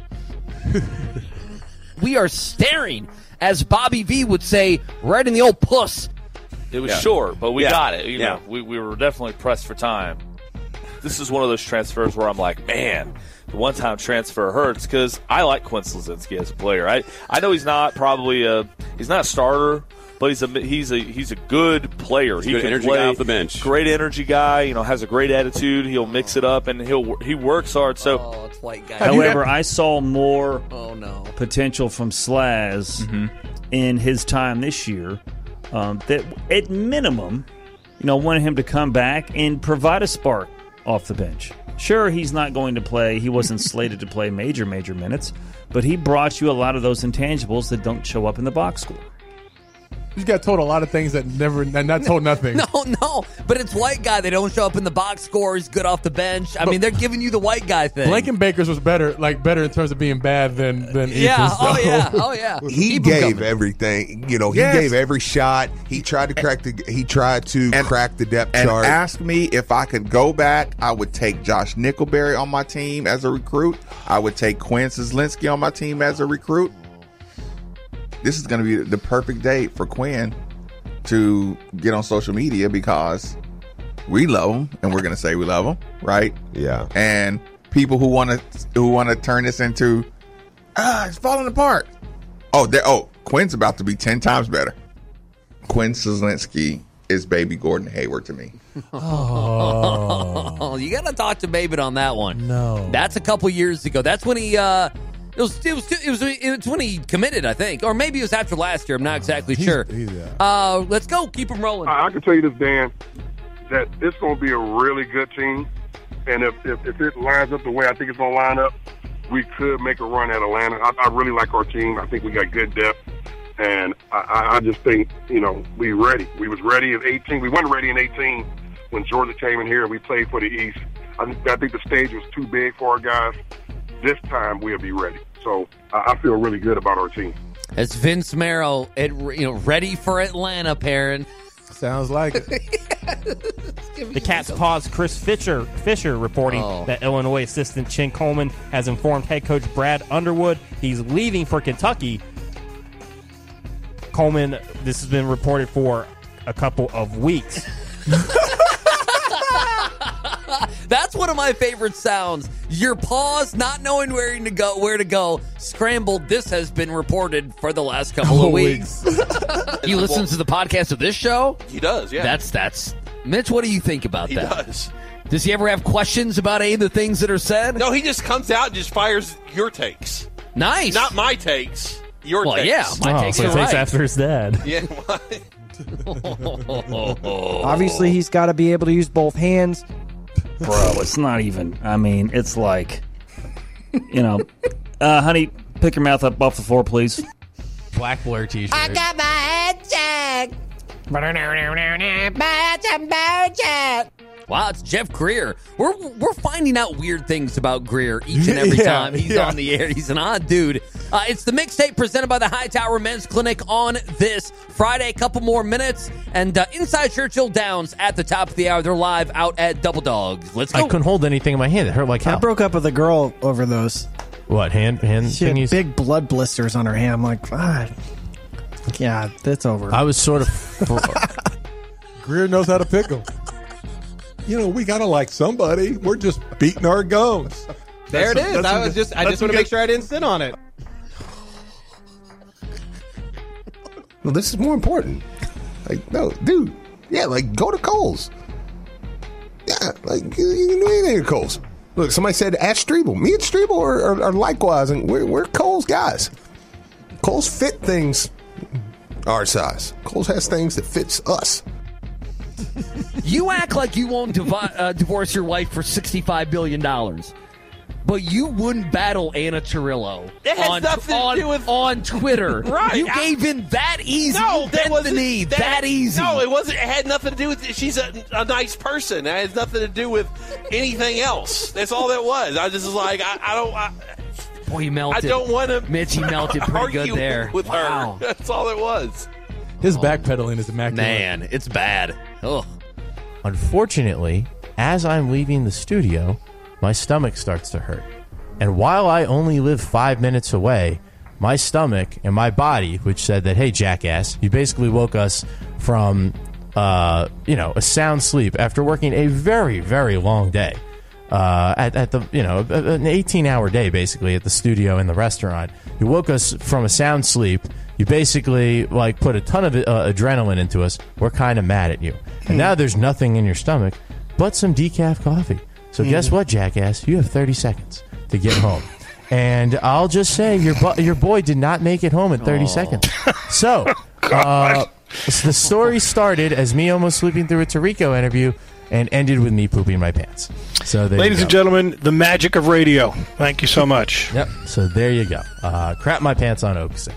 We are staring, as Bobby V would say, right in the old puss. It was Yeah. short, but we Yeah. got it. You Yeah. know, we, we were definitely pressed for time. This is one of those transfers where I'm like, man, the one-time transfer hurts because I like Quinn Slazinski as a player. I I know he's not probably a he's not a starter, but he's a he's a he's a good player. He's a he good can energy play, guy off the bench. Great energy guy. You know, has a great attitude. He'll mix it up and he'll he works hard. So, oh, it's white guy. However, I saw more Oh, no. potential from Slaz in his time this year. Um, that at minimum, you know, wanted him to come back and provide a spark off the bench. Sure, he's not going to play. He wasn't slated to play major, major minutes, but he brought you a lot of those intangibles that don't show up in the box score. You got told a lot of things that never, that not told nothing. No, no, but it's white guy. They don't show up in the box score. He's good off the bench. I But- mean, they're giving you the white guy thing. Blanken Bakers was better, like better in terms of being bad than than Yeah, Ethan, oh so- yeah, oh yeah. He Keep 'em gave coming. everything. You know, he Yes. gave every shot. He tried to crack the. He tried to crack the depth And chart. ask me if I could go back, I would take Josh Nickelberry on my team as a recruit. I would take Quinn Slazinski on my team as a recruit. This is going to be the perfect day for Quinn to get on social media because we love him and we're going to say we love him, right? Yeah. And people who want to who want to turn this into ah, it's falling apart. Oh, there. Oh, Quinn's about to be ten times better. Quinn Slazinski is baby Gordon Hayward to me. Oh, you got to talk to Babbitt on that one. No, that's a couple years ago. That's when he. uh It was, it was it was it was when he committed, I think, or maybe it was after last year. I'm not exactly sure. Uh, let's go, keep him rolling. I I can tell you this, Dan, that it's going to be a really good team. And if, if, if it lines up the way I think it's going to line up, we could make a run at Atlanta. I, I really like our team. I think we got good depth. And I, I I just think, you know, we ready. We was ready in eighteen. We weren't ready in eighteen when Georgia came in here and we played for the East. I think, I think the stage was too big for our guys. This time we'll be ready. So I, I feel really good about our team. As Vince Merrill, it, you know, ready for Atlanta, Perrin. Sounds like it. The Cats' Paws Chris Fisher Fisher reporting Oh. that Illinois assistant Chin Coleman has informed head coach Brad Underwood he's leaving for Kentucky. Coleman, this has been reported for a couple of weeks. That's one of my favorite sounds. Your paws not knowing where to go, where to go, scrambled. This has been reported for the last couple of weeks. He listens to the podcast of this show. He does, yeah. That's that's Mitch. What do you think about He that? does. Does he ever have questions about any of the things that are said? No, he just comes out and just fires your takes. Nice. Not my takes. Your Well, takes. yeah, my Oh, takes so are he takes right. after his dad. Yeah. Obviously, he's got to be able to use both hands. Bro, it's not even. I mean, it's like, you know, uh, honey, pick your mouth up off the floor, please. Black Blur t-shirt. I got my head checked. Wow, it's Jeff Greer. We're we're finding out weird things about Greer each and every Yeah, time he's yeah. on the air. He's an odd dude. Uh, it's the mixtape presented by the Hightower Men's Clinic on this Friday. A couple more minutes, and uh, Inside Churchill Downs at the top of the hour. They're live out at Double Dogs. Let's go. I couldn't hold anything in my hand. It hurt like I hell. broke up with a girl over those. What, hand hand She had thingies? big blood blisters on her hand. I'm like, ah, yeah, that's over. I was sort of... Greer knows how to pick them. You know, we gotta like somebody. We're just beating our gums. There it That's- is. that's I some was good- just I that's just some want to make good- sure I didn't sit on it. Well, this is more important. Like, no, dude. Yeah, like, go to Kohl's. Yeah, like, you, you can do anything at Kohl's. Look, somebody said, ask Strebel. Me and Strebel are, are, are likewise, and we're, we're Kohl's guys. Kohl's fit things our size. Kohl's has things that fits us. You act like you won't divi- uh, divorce your wife for sixty-five billion dollars. But you wouldn't battle Anna Cirillo It has on, nothing to on, do with- on Twitter. Right. You I- gave in that easy. No, you that bent the wasn't knee that, easy. No, it wasn't. It had nothing to do with. She's a, a nice person. It has nothing to do with anything else. That's all that was. I just was like, I, I don't. I, Boy, he melted. I don't want to. Mitch, he melted pretty argue good there. with Wow. her. That's all it was. His backpedaling is immaculate. Man, it's bad. Ugh. Unfortunately, as I'm leaving the studio, my stomach starts to hurt. And while I only live five minutes away, my stomach and my body, which said that, hey, jackass, you basically woke us from, uh, you know, a sound sleep after working a very, very long day. Uh, at, at the, you know, an eighteen-hour day, basically, at the studio and the restaurant. You woke us from a sound sleep. You basically, like, put a ton of uh, adrenaline into us. We're kind of mad at you. And now there's nothing in your stomach but some decaf coffee. So guess what, jackass? You have thirty seconds to get home. And I'll just say, your bu- your boy did not make it home in thirty seconds. So, uh, the story started as me almost sleeping through a Tirico interview and ended with me pooping my pants. So there Ladies you and go. gentlemen, the magic of radio. Thank you so much. Yep. So there you go. Uh, crap my pants on Oaksay.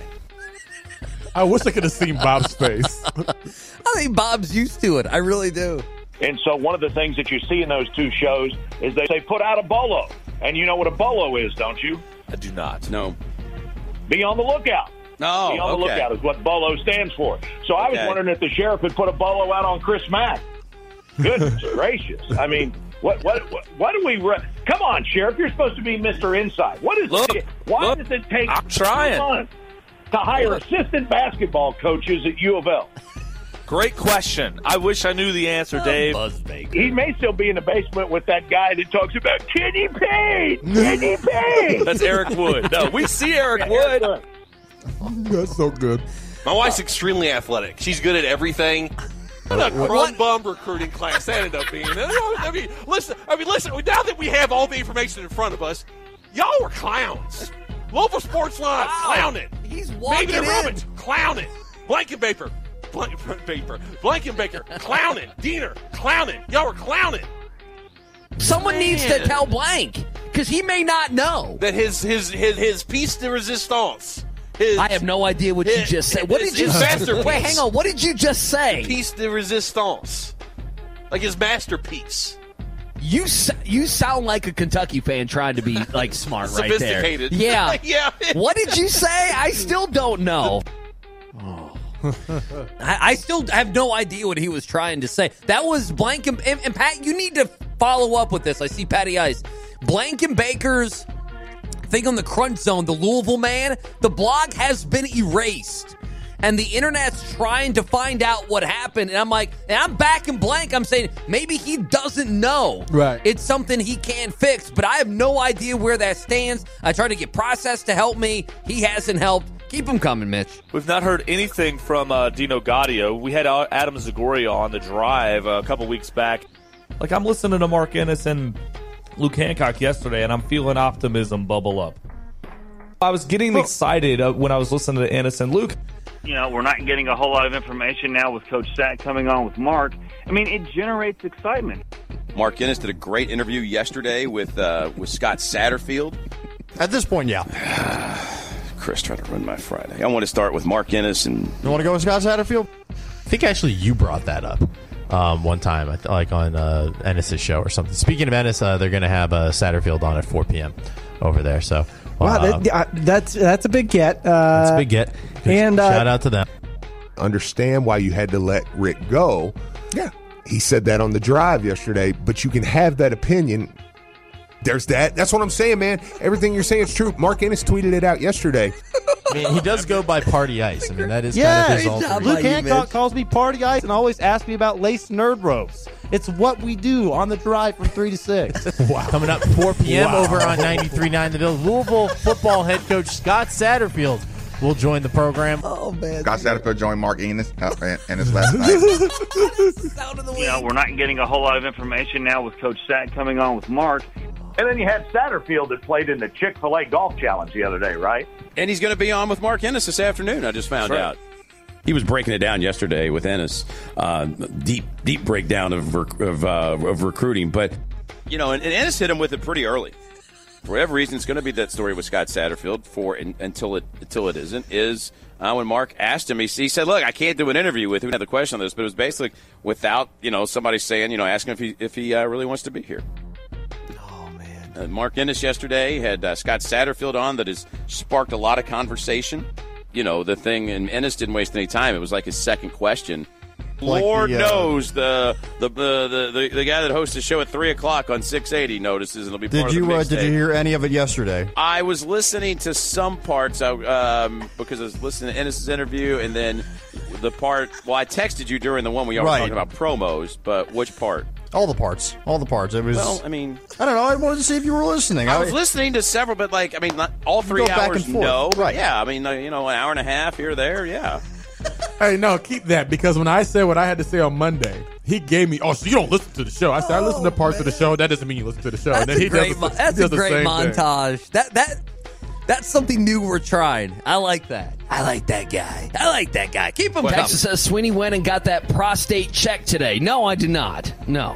I wish I could have seen Bob's face. I think Bob's used to it. I really do. And so one of the things that you see in those two shows is they, they put out a bolo. And you know what a bolo is, don't you? I do not. No. Be on the lookout. No, Be on the okay. lookout is what bolo stands for. So I was Okay. wondering if the sheriff would put a bolo out on Chris Mack. Goodness gracious. I mean, what what what, what do we re- Come on, Sheriff, you're supposed to be Mister Insight. What is Look, it? Why look, does it take I'm trying. two months to hire assistant basketball coaches at U of L? Great question. I wish I knew the answer, Dave. He may still be in the basement with that guy that talks about Kenny Payne. Kenny Payne. That's Eric Wood. No, we see Eric Wood. That's so good. My wife's extremely athletic. She's good at everything. What a crumb bum recruiting class that ended up being. I mean, listen. I mean, listen. Now that we have all the information in front of us, y'all were clowns. Local sports line, clown it. He's walking David in. Robbins, clown it. Blankenbaker, Blankenbaker, Blankenbaker, clown it. Diener, clown it. Y'all were clowning. Someone Man. needs to tell Blank because he may not know. That his his his his piece de resistance. His, I have no idea what you his- just said. What his- did you his say? masterpiece. Wait, hang on. What did you just say? Piece de resistance. Like his masterpiece. You s- you sound like a Kentucky fan trying to be like smart right there. Sophisticated. Yeah. Yeah. What did you say? I still don't know. I, I still have no idea what he was trying to say. That was Blank and, and, and Pat, you need to follow up with this. I see Patty Ice. Blank and Baker's thing on the Crunch Zone, the Louisville man, the blog has been erased. And the internet's trying to find out what happened. And I'm like, and I'm back in Blank. I'm saying maybe he doesn't know. Right. It's something he can fix, but I have no idea where that stands. I tried to get Process to help me. He hasn't helped. Keep him coming, Mitch. We've not heard anything from uh, Dino Gaudio. We had uh, Adam Zagoria on the drive uh, a couple weeks back. Like, I'm listening to Mark Ennis and Luke Hancock yesterday, and I'm feeling optimism bubble up. I was getting excited uh, when I was listening to Ennis and Luke. You know, we're not getting a whole lot of information now with Coach Sack coming on with Mark. I mean, it generates excitement. Mark Ennis did a great interview yesterday with uh, with Scott Satterfield. At this point, yeah. Chris tried to ruin my Friday. I want to start with Mark Ennis. And You want to go with Scott Satterfield? I think actually you brought that up um, one time, I th- like on uh, Ennis's show or something. Speaking of Ennis, uh, they're going to have uh, Satterfield on at four p.m. over there. So Wow, uh, that, uh, that's that's a big get. Uh, that's a big get. Good And uh, shout out to them. Understand why you had to let Rick go. Yeah. He said that on the drive yesterday, but you can have that opinion. There's that. That's what I'm saying, man. Everything you're saying is true. Mark Ennis tweeted it out yesterday. I mean, he does go by Party Ice. I mean, that is Yeah, kind of his ultimate. Luke Hancock calls me Party Ice and always asks me about lace nerd ropes. It's what we do on the drive from three to six. Wow. Coming up four p.m. Wow. over on ninety-three point nine The Bill. Louisville football head coach Scott Satterfield will join the program. Oh, man. Scott Satterfield joined Mark Ennis uh, and, and his last night. You know, we're not getting a whole lot of information now with Coach Sack coming on with Mark. And then you had Satterfield that played in the Chick-fil-A Golf Challenge the other day, right? And he's going to be on with Mark Ennis this afternoon, I just found That's right. out. He was breaking it down yesterday with Ennis. Uh, deep, deep breakdown of rec- of, uh, of recruiting. But, you know, and, and Ennis hit him with it pretty early. For whatever reason, it's going to be that story with Scott Satterfield for in, until it until it isn't, is uh, when Mark asked him, he, he said, look, I can't do an interview with him. We had the question on this, but it was basically without, you know, somebody saying, you know, asking if he, if he uh, really wants to be here. Uh, Mark Ennis yesterday had uh, Scott Satterfield on that has sparked a lot of conversation. You know, the thing, and Ennis didn't waste any time. It was like his second question. Like Lord the, uh, knows the the, the the the guy that hosts the show at three o'clock on six eighty notices, and it'll be part Did of the you uh, mixtape. did you hear any of it yesterday? I was listening to some parts um, because I was listening to Ennis's interview, and then the part. Well, I texted you during the one we were Right. talking about promos, but which part? All the parts. All the parts. It was. Well, I mean, I don't know. I wanted to see if you were listening. I was listening to several, but like, I mean, not all three go back hours. and forth. No, Right. Yeah, I mean, uh, you know, an hour and a half here, there. Yeah. Hey, no, keep that because when I said what I had to say on Monday, he gave me, oh, so you don't listen to the show. I said, I listen to parts of the show. That doesn't mean you listen to the show. That's and then he a great, does, mo- the- that's he a does the great same thing. montage. That that that's something new we're trying. I like that. I like that guy. I like that guy. Keep him coming. Texas says Sweeney went and got that prostate checked today. No, I did not. No.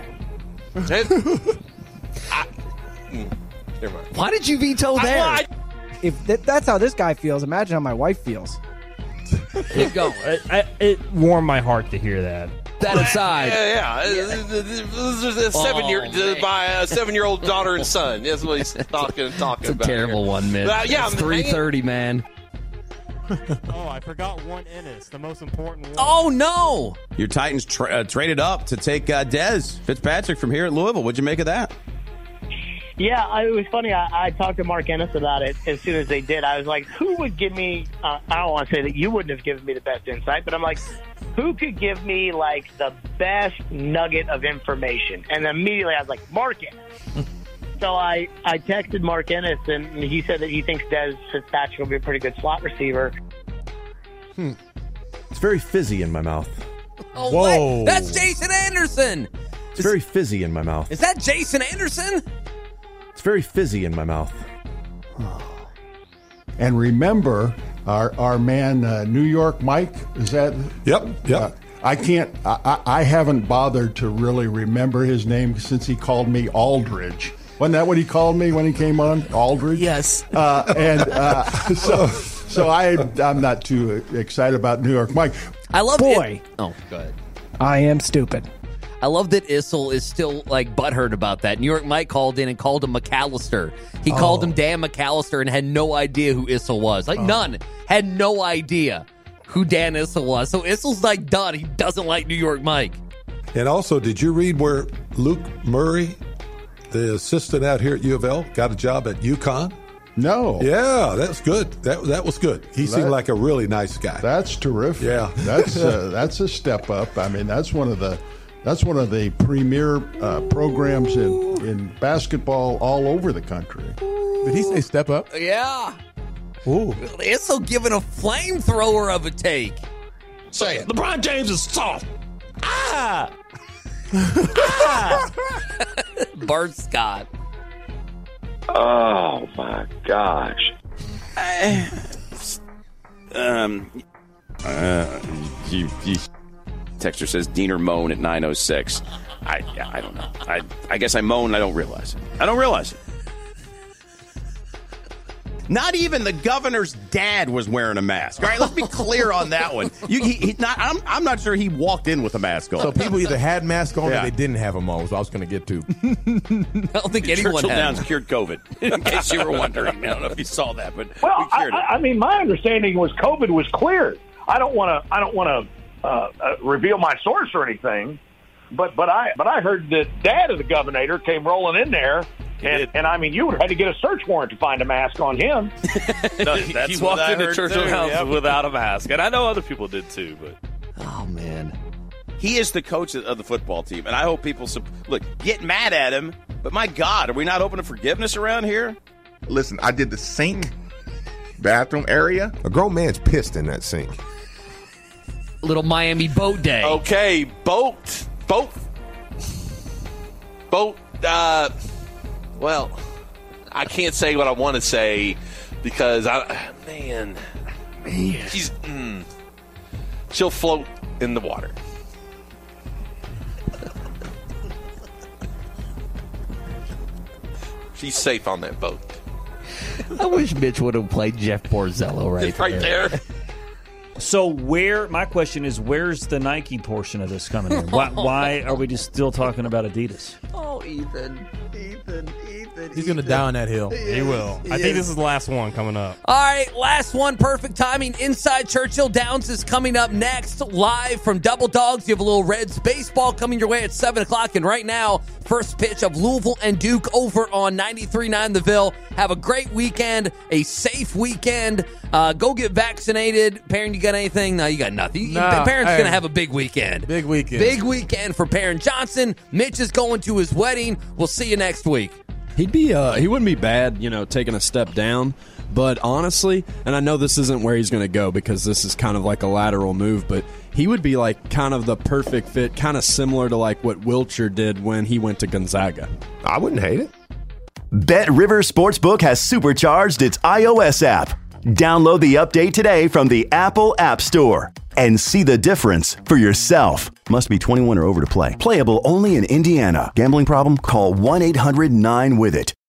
Why did you veto there? If th- that's how this guy feels, imagine how my wife feels. Keep going. It, it, it warmed my heart to hear that. That aside, Yeah, yeah. This is a seven year man. my uh, seven year old daughter and son. That's what he's talking talking it's a about. terrible here. one, man. Uh, yeah, it's I'm three hanging- thirty, man. Oh, I forgot one Ennis, the most important one. Oh no! Your Titans tra- uh, traded up to take uh, Dez Fitzpatrick from here at Louisville. What'd you make of that? Yeah, I, it was funny. I, I talked to Mark Ennis about it as soon as they did. I was like, who would give me, uh, I don't want to say that you wouldn't have given me the best insight, but I'm like, who could give me, like, the best nugget of information? And immediately I was like, Mark Ennis. So I, I texted Mark Ennis, and he said that he thinks Dez Fitzpatrick will be a pretty good slot receiver. Hmm. It's very fizzy in my mouth. Oh, Whoa. what? That's Jason Anderson. It's very fizzy in my mouth. Is that Jason Anderson? It's very fizzy in my mouth. And remember, our our man uh, New York Mike, is that? Yep, yep. Uh, I can't. I, I I haven't bothered to really remember his name since he called me Aldridge. Wasn't that what he called me when he came on? Aldridge. Yes. Uh, and uh, so so I I'm not too excited about New York Mike. I love Boy. It. Oh, go ahead. I am stupid. I love that Issel is still like butthurt about that. New York Mike called in and called him McAllister. He Oh. called him Dan McAllister and had no idea who Issel was. Like Oh. none. Had no idea who Dan Issel was. So Issel's like done. He doesn't like New York Mike. And also, did you read where Luke Murray, the assistant out here at U of L, got a job at UConn? No. Yeah, that's good. That that was good. He seemed That- like a really nice guy. That's terrific. Yeah. that's uh, that's a step up. I mean, that's one of the that's one of the premier uh, programs in in basketball all over the country. Did he say step up? Yeah. Ooh. Issel giving a flamethrower of a take. Say it. LeBron James is soft. Ah! Bart Scott. Oh my gosh. Um, uh, you, you, Texter says Diener moan at nine oh six. I yeah, I don't know. I I guess I moan and I don't realize it. I don't realize it. Not even the governor's dad was wearing a mask. All right, let's be clear on that one. You, he, he not, I'm, I'm not sure he walked in with a mask on. So people either had masks on Yeah. or they didn't have them on. Was what I was going to get to. I don't think anyone Churchill had Downs them. cured COVID. In case you were wondering, I don't know if you saw that, but Well, we I, cured it. I I mean, my understanding was COVID was cleared. I don't want to. I don't want to uh, uh, reveal my source or anything, but but I but I heard that Dad of the governor came rolling in there, and, and I mean, you would have had to get a search warrant to find a mask on him. No, That's he what walked I into heard Churchill too, Downs yep. without a mask, and I know other people did too. But Oh man. He is the coach of the football team, and I hope people sup- look get mad at him. But my God, are we not open to forgiveness around here? Listen, I did the sink bathroom area. A grown man's pissed in that sink. Little Miami boat day. Okay, boat, boat, boat. Uh, Well, I can't say what I want to say because I, man, man, she's mm, she'll float in the water. She's safe on that boat. I wish Mitch would have played Jeff Borzello right It's right there. there. So where? My question is, where's the Nike portion of this coming in? Why, why are we just still talking about Adidas? Oh, Ethan, Ethan, Ethan. He's going to die on that hill. He will. I think this is the last one coming up. All right, last one, perfect timing. Inside Churchill Downs is coming up next, live from Double Dogs. You have a little Reds baseball coming your way at seven o'clock. And right now, first pitch of Louisville and Duke over on ninety-three point nine The Ville. Have a great weekend, a safe weekend. Uh, go get vaccinated. Parent, you got anything? No, you got nothing. Nah, Parent's hey. going to have a big weekend. Big weekend. Big weekend for Parent Johnson. Mitch is going to his wedding. We'll see you next week. He'd be uh, he wouldn't be bad, you know, taking a step down. But honestly, and I know this isn't where he's going to go because this is kind of like a lateral move, but he would be like kind of the perfect fit, kind of similar to like what Wiltshire did when he went to Gonzaga. I wouldn't hate it. Bet Rivers Sportsbook has supercharged its iOS app. Download the update today from the Apple App Store and see the difference for yourself. Must be twenty-one or over to play. Playable only in Indiana. Gambling problem? Call one eight hundred nine with it.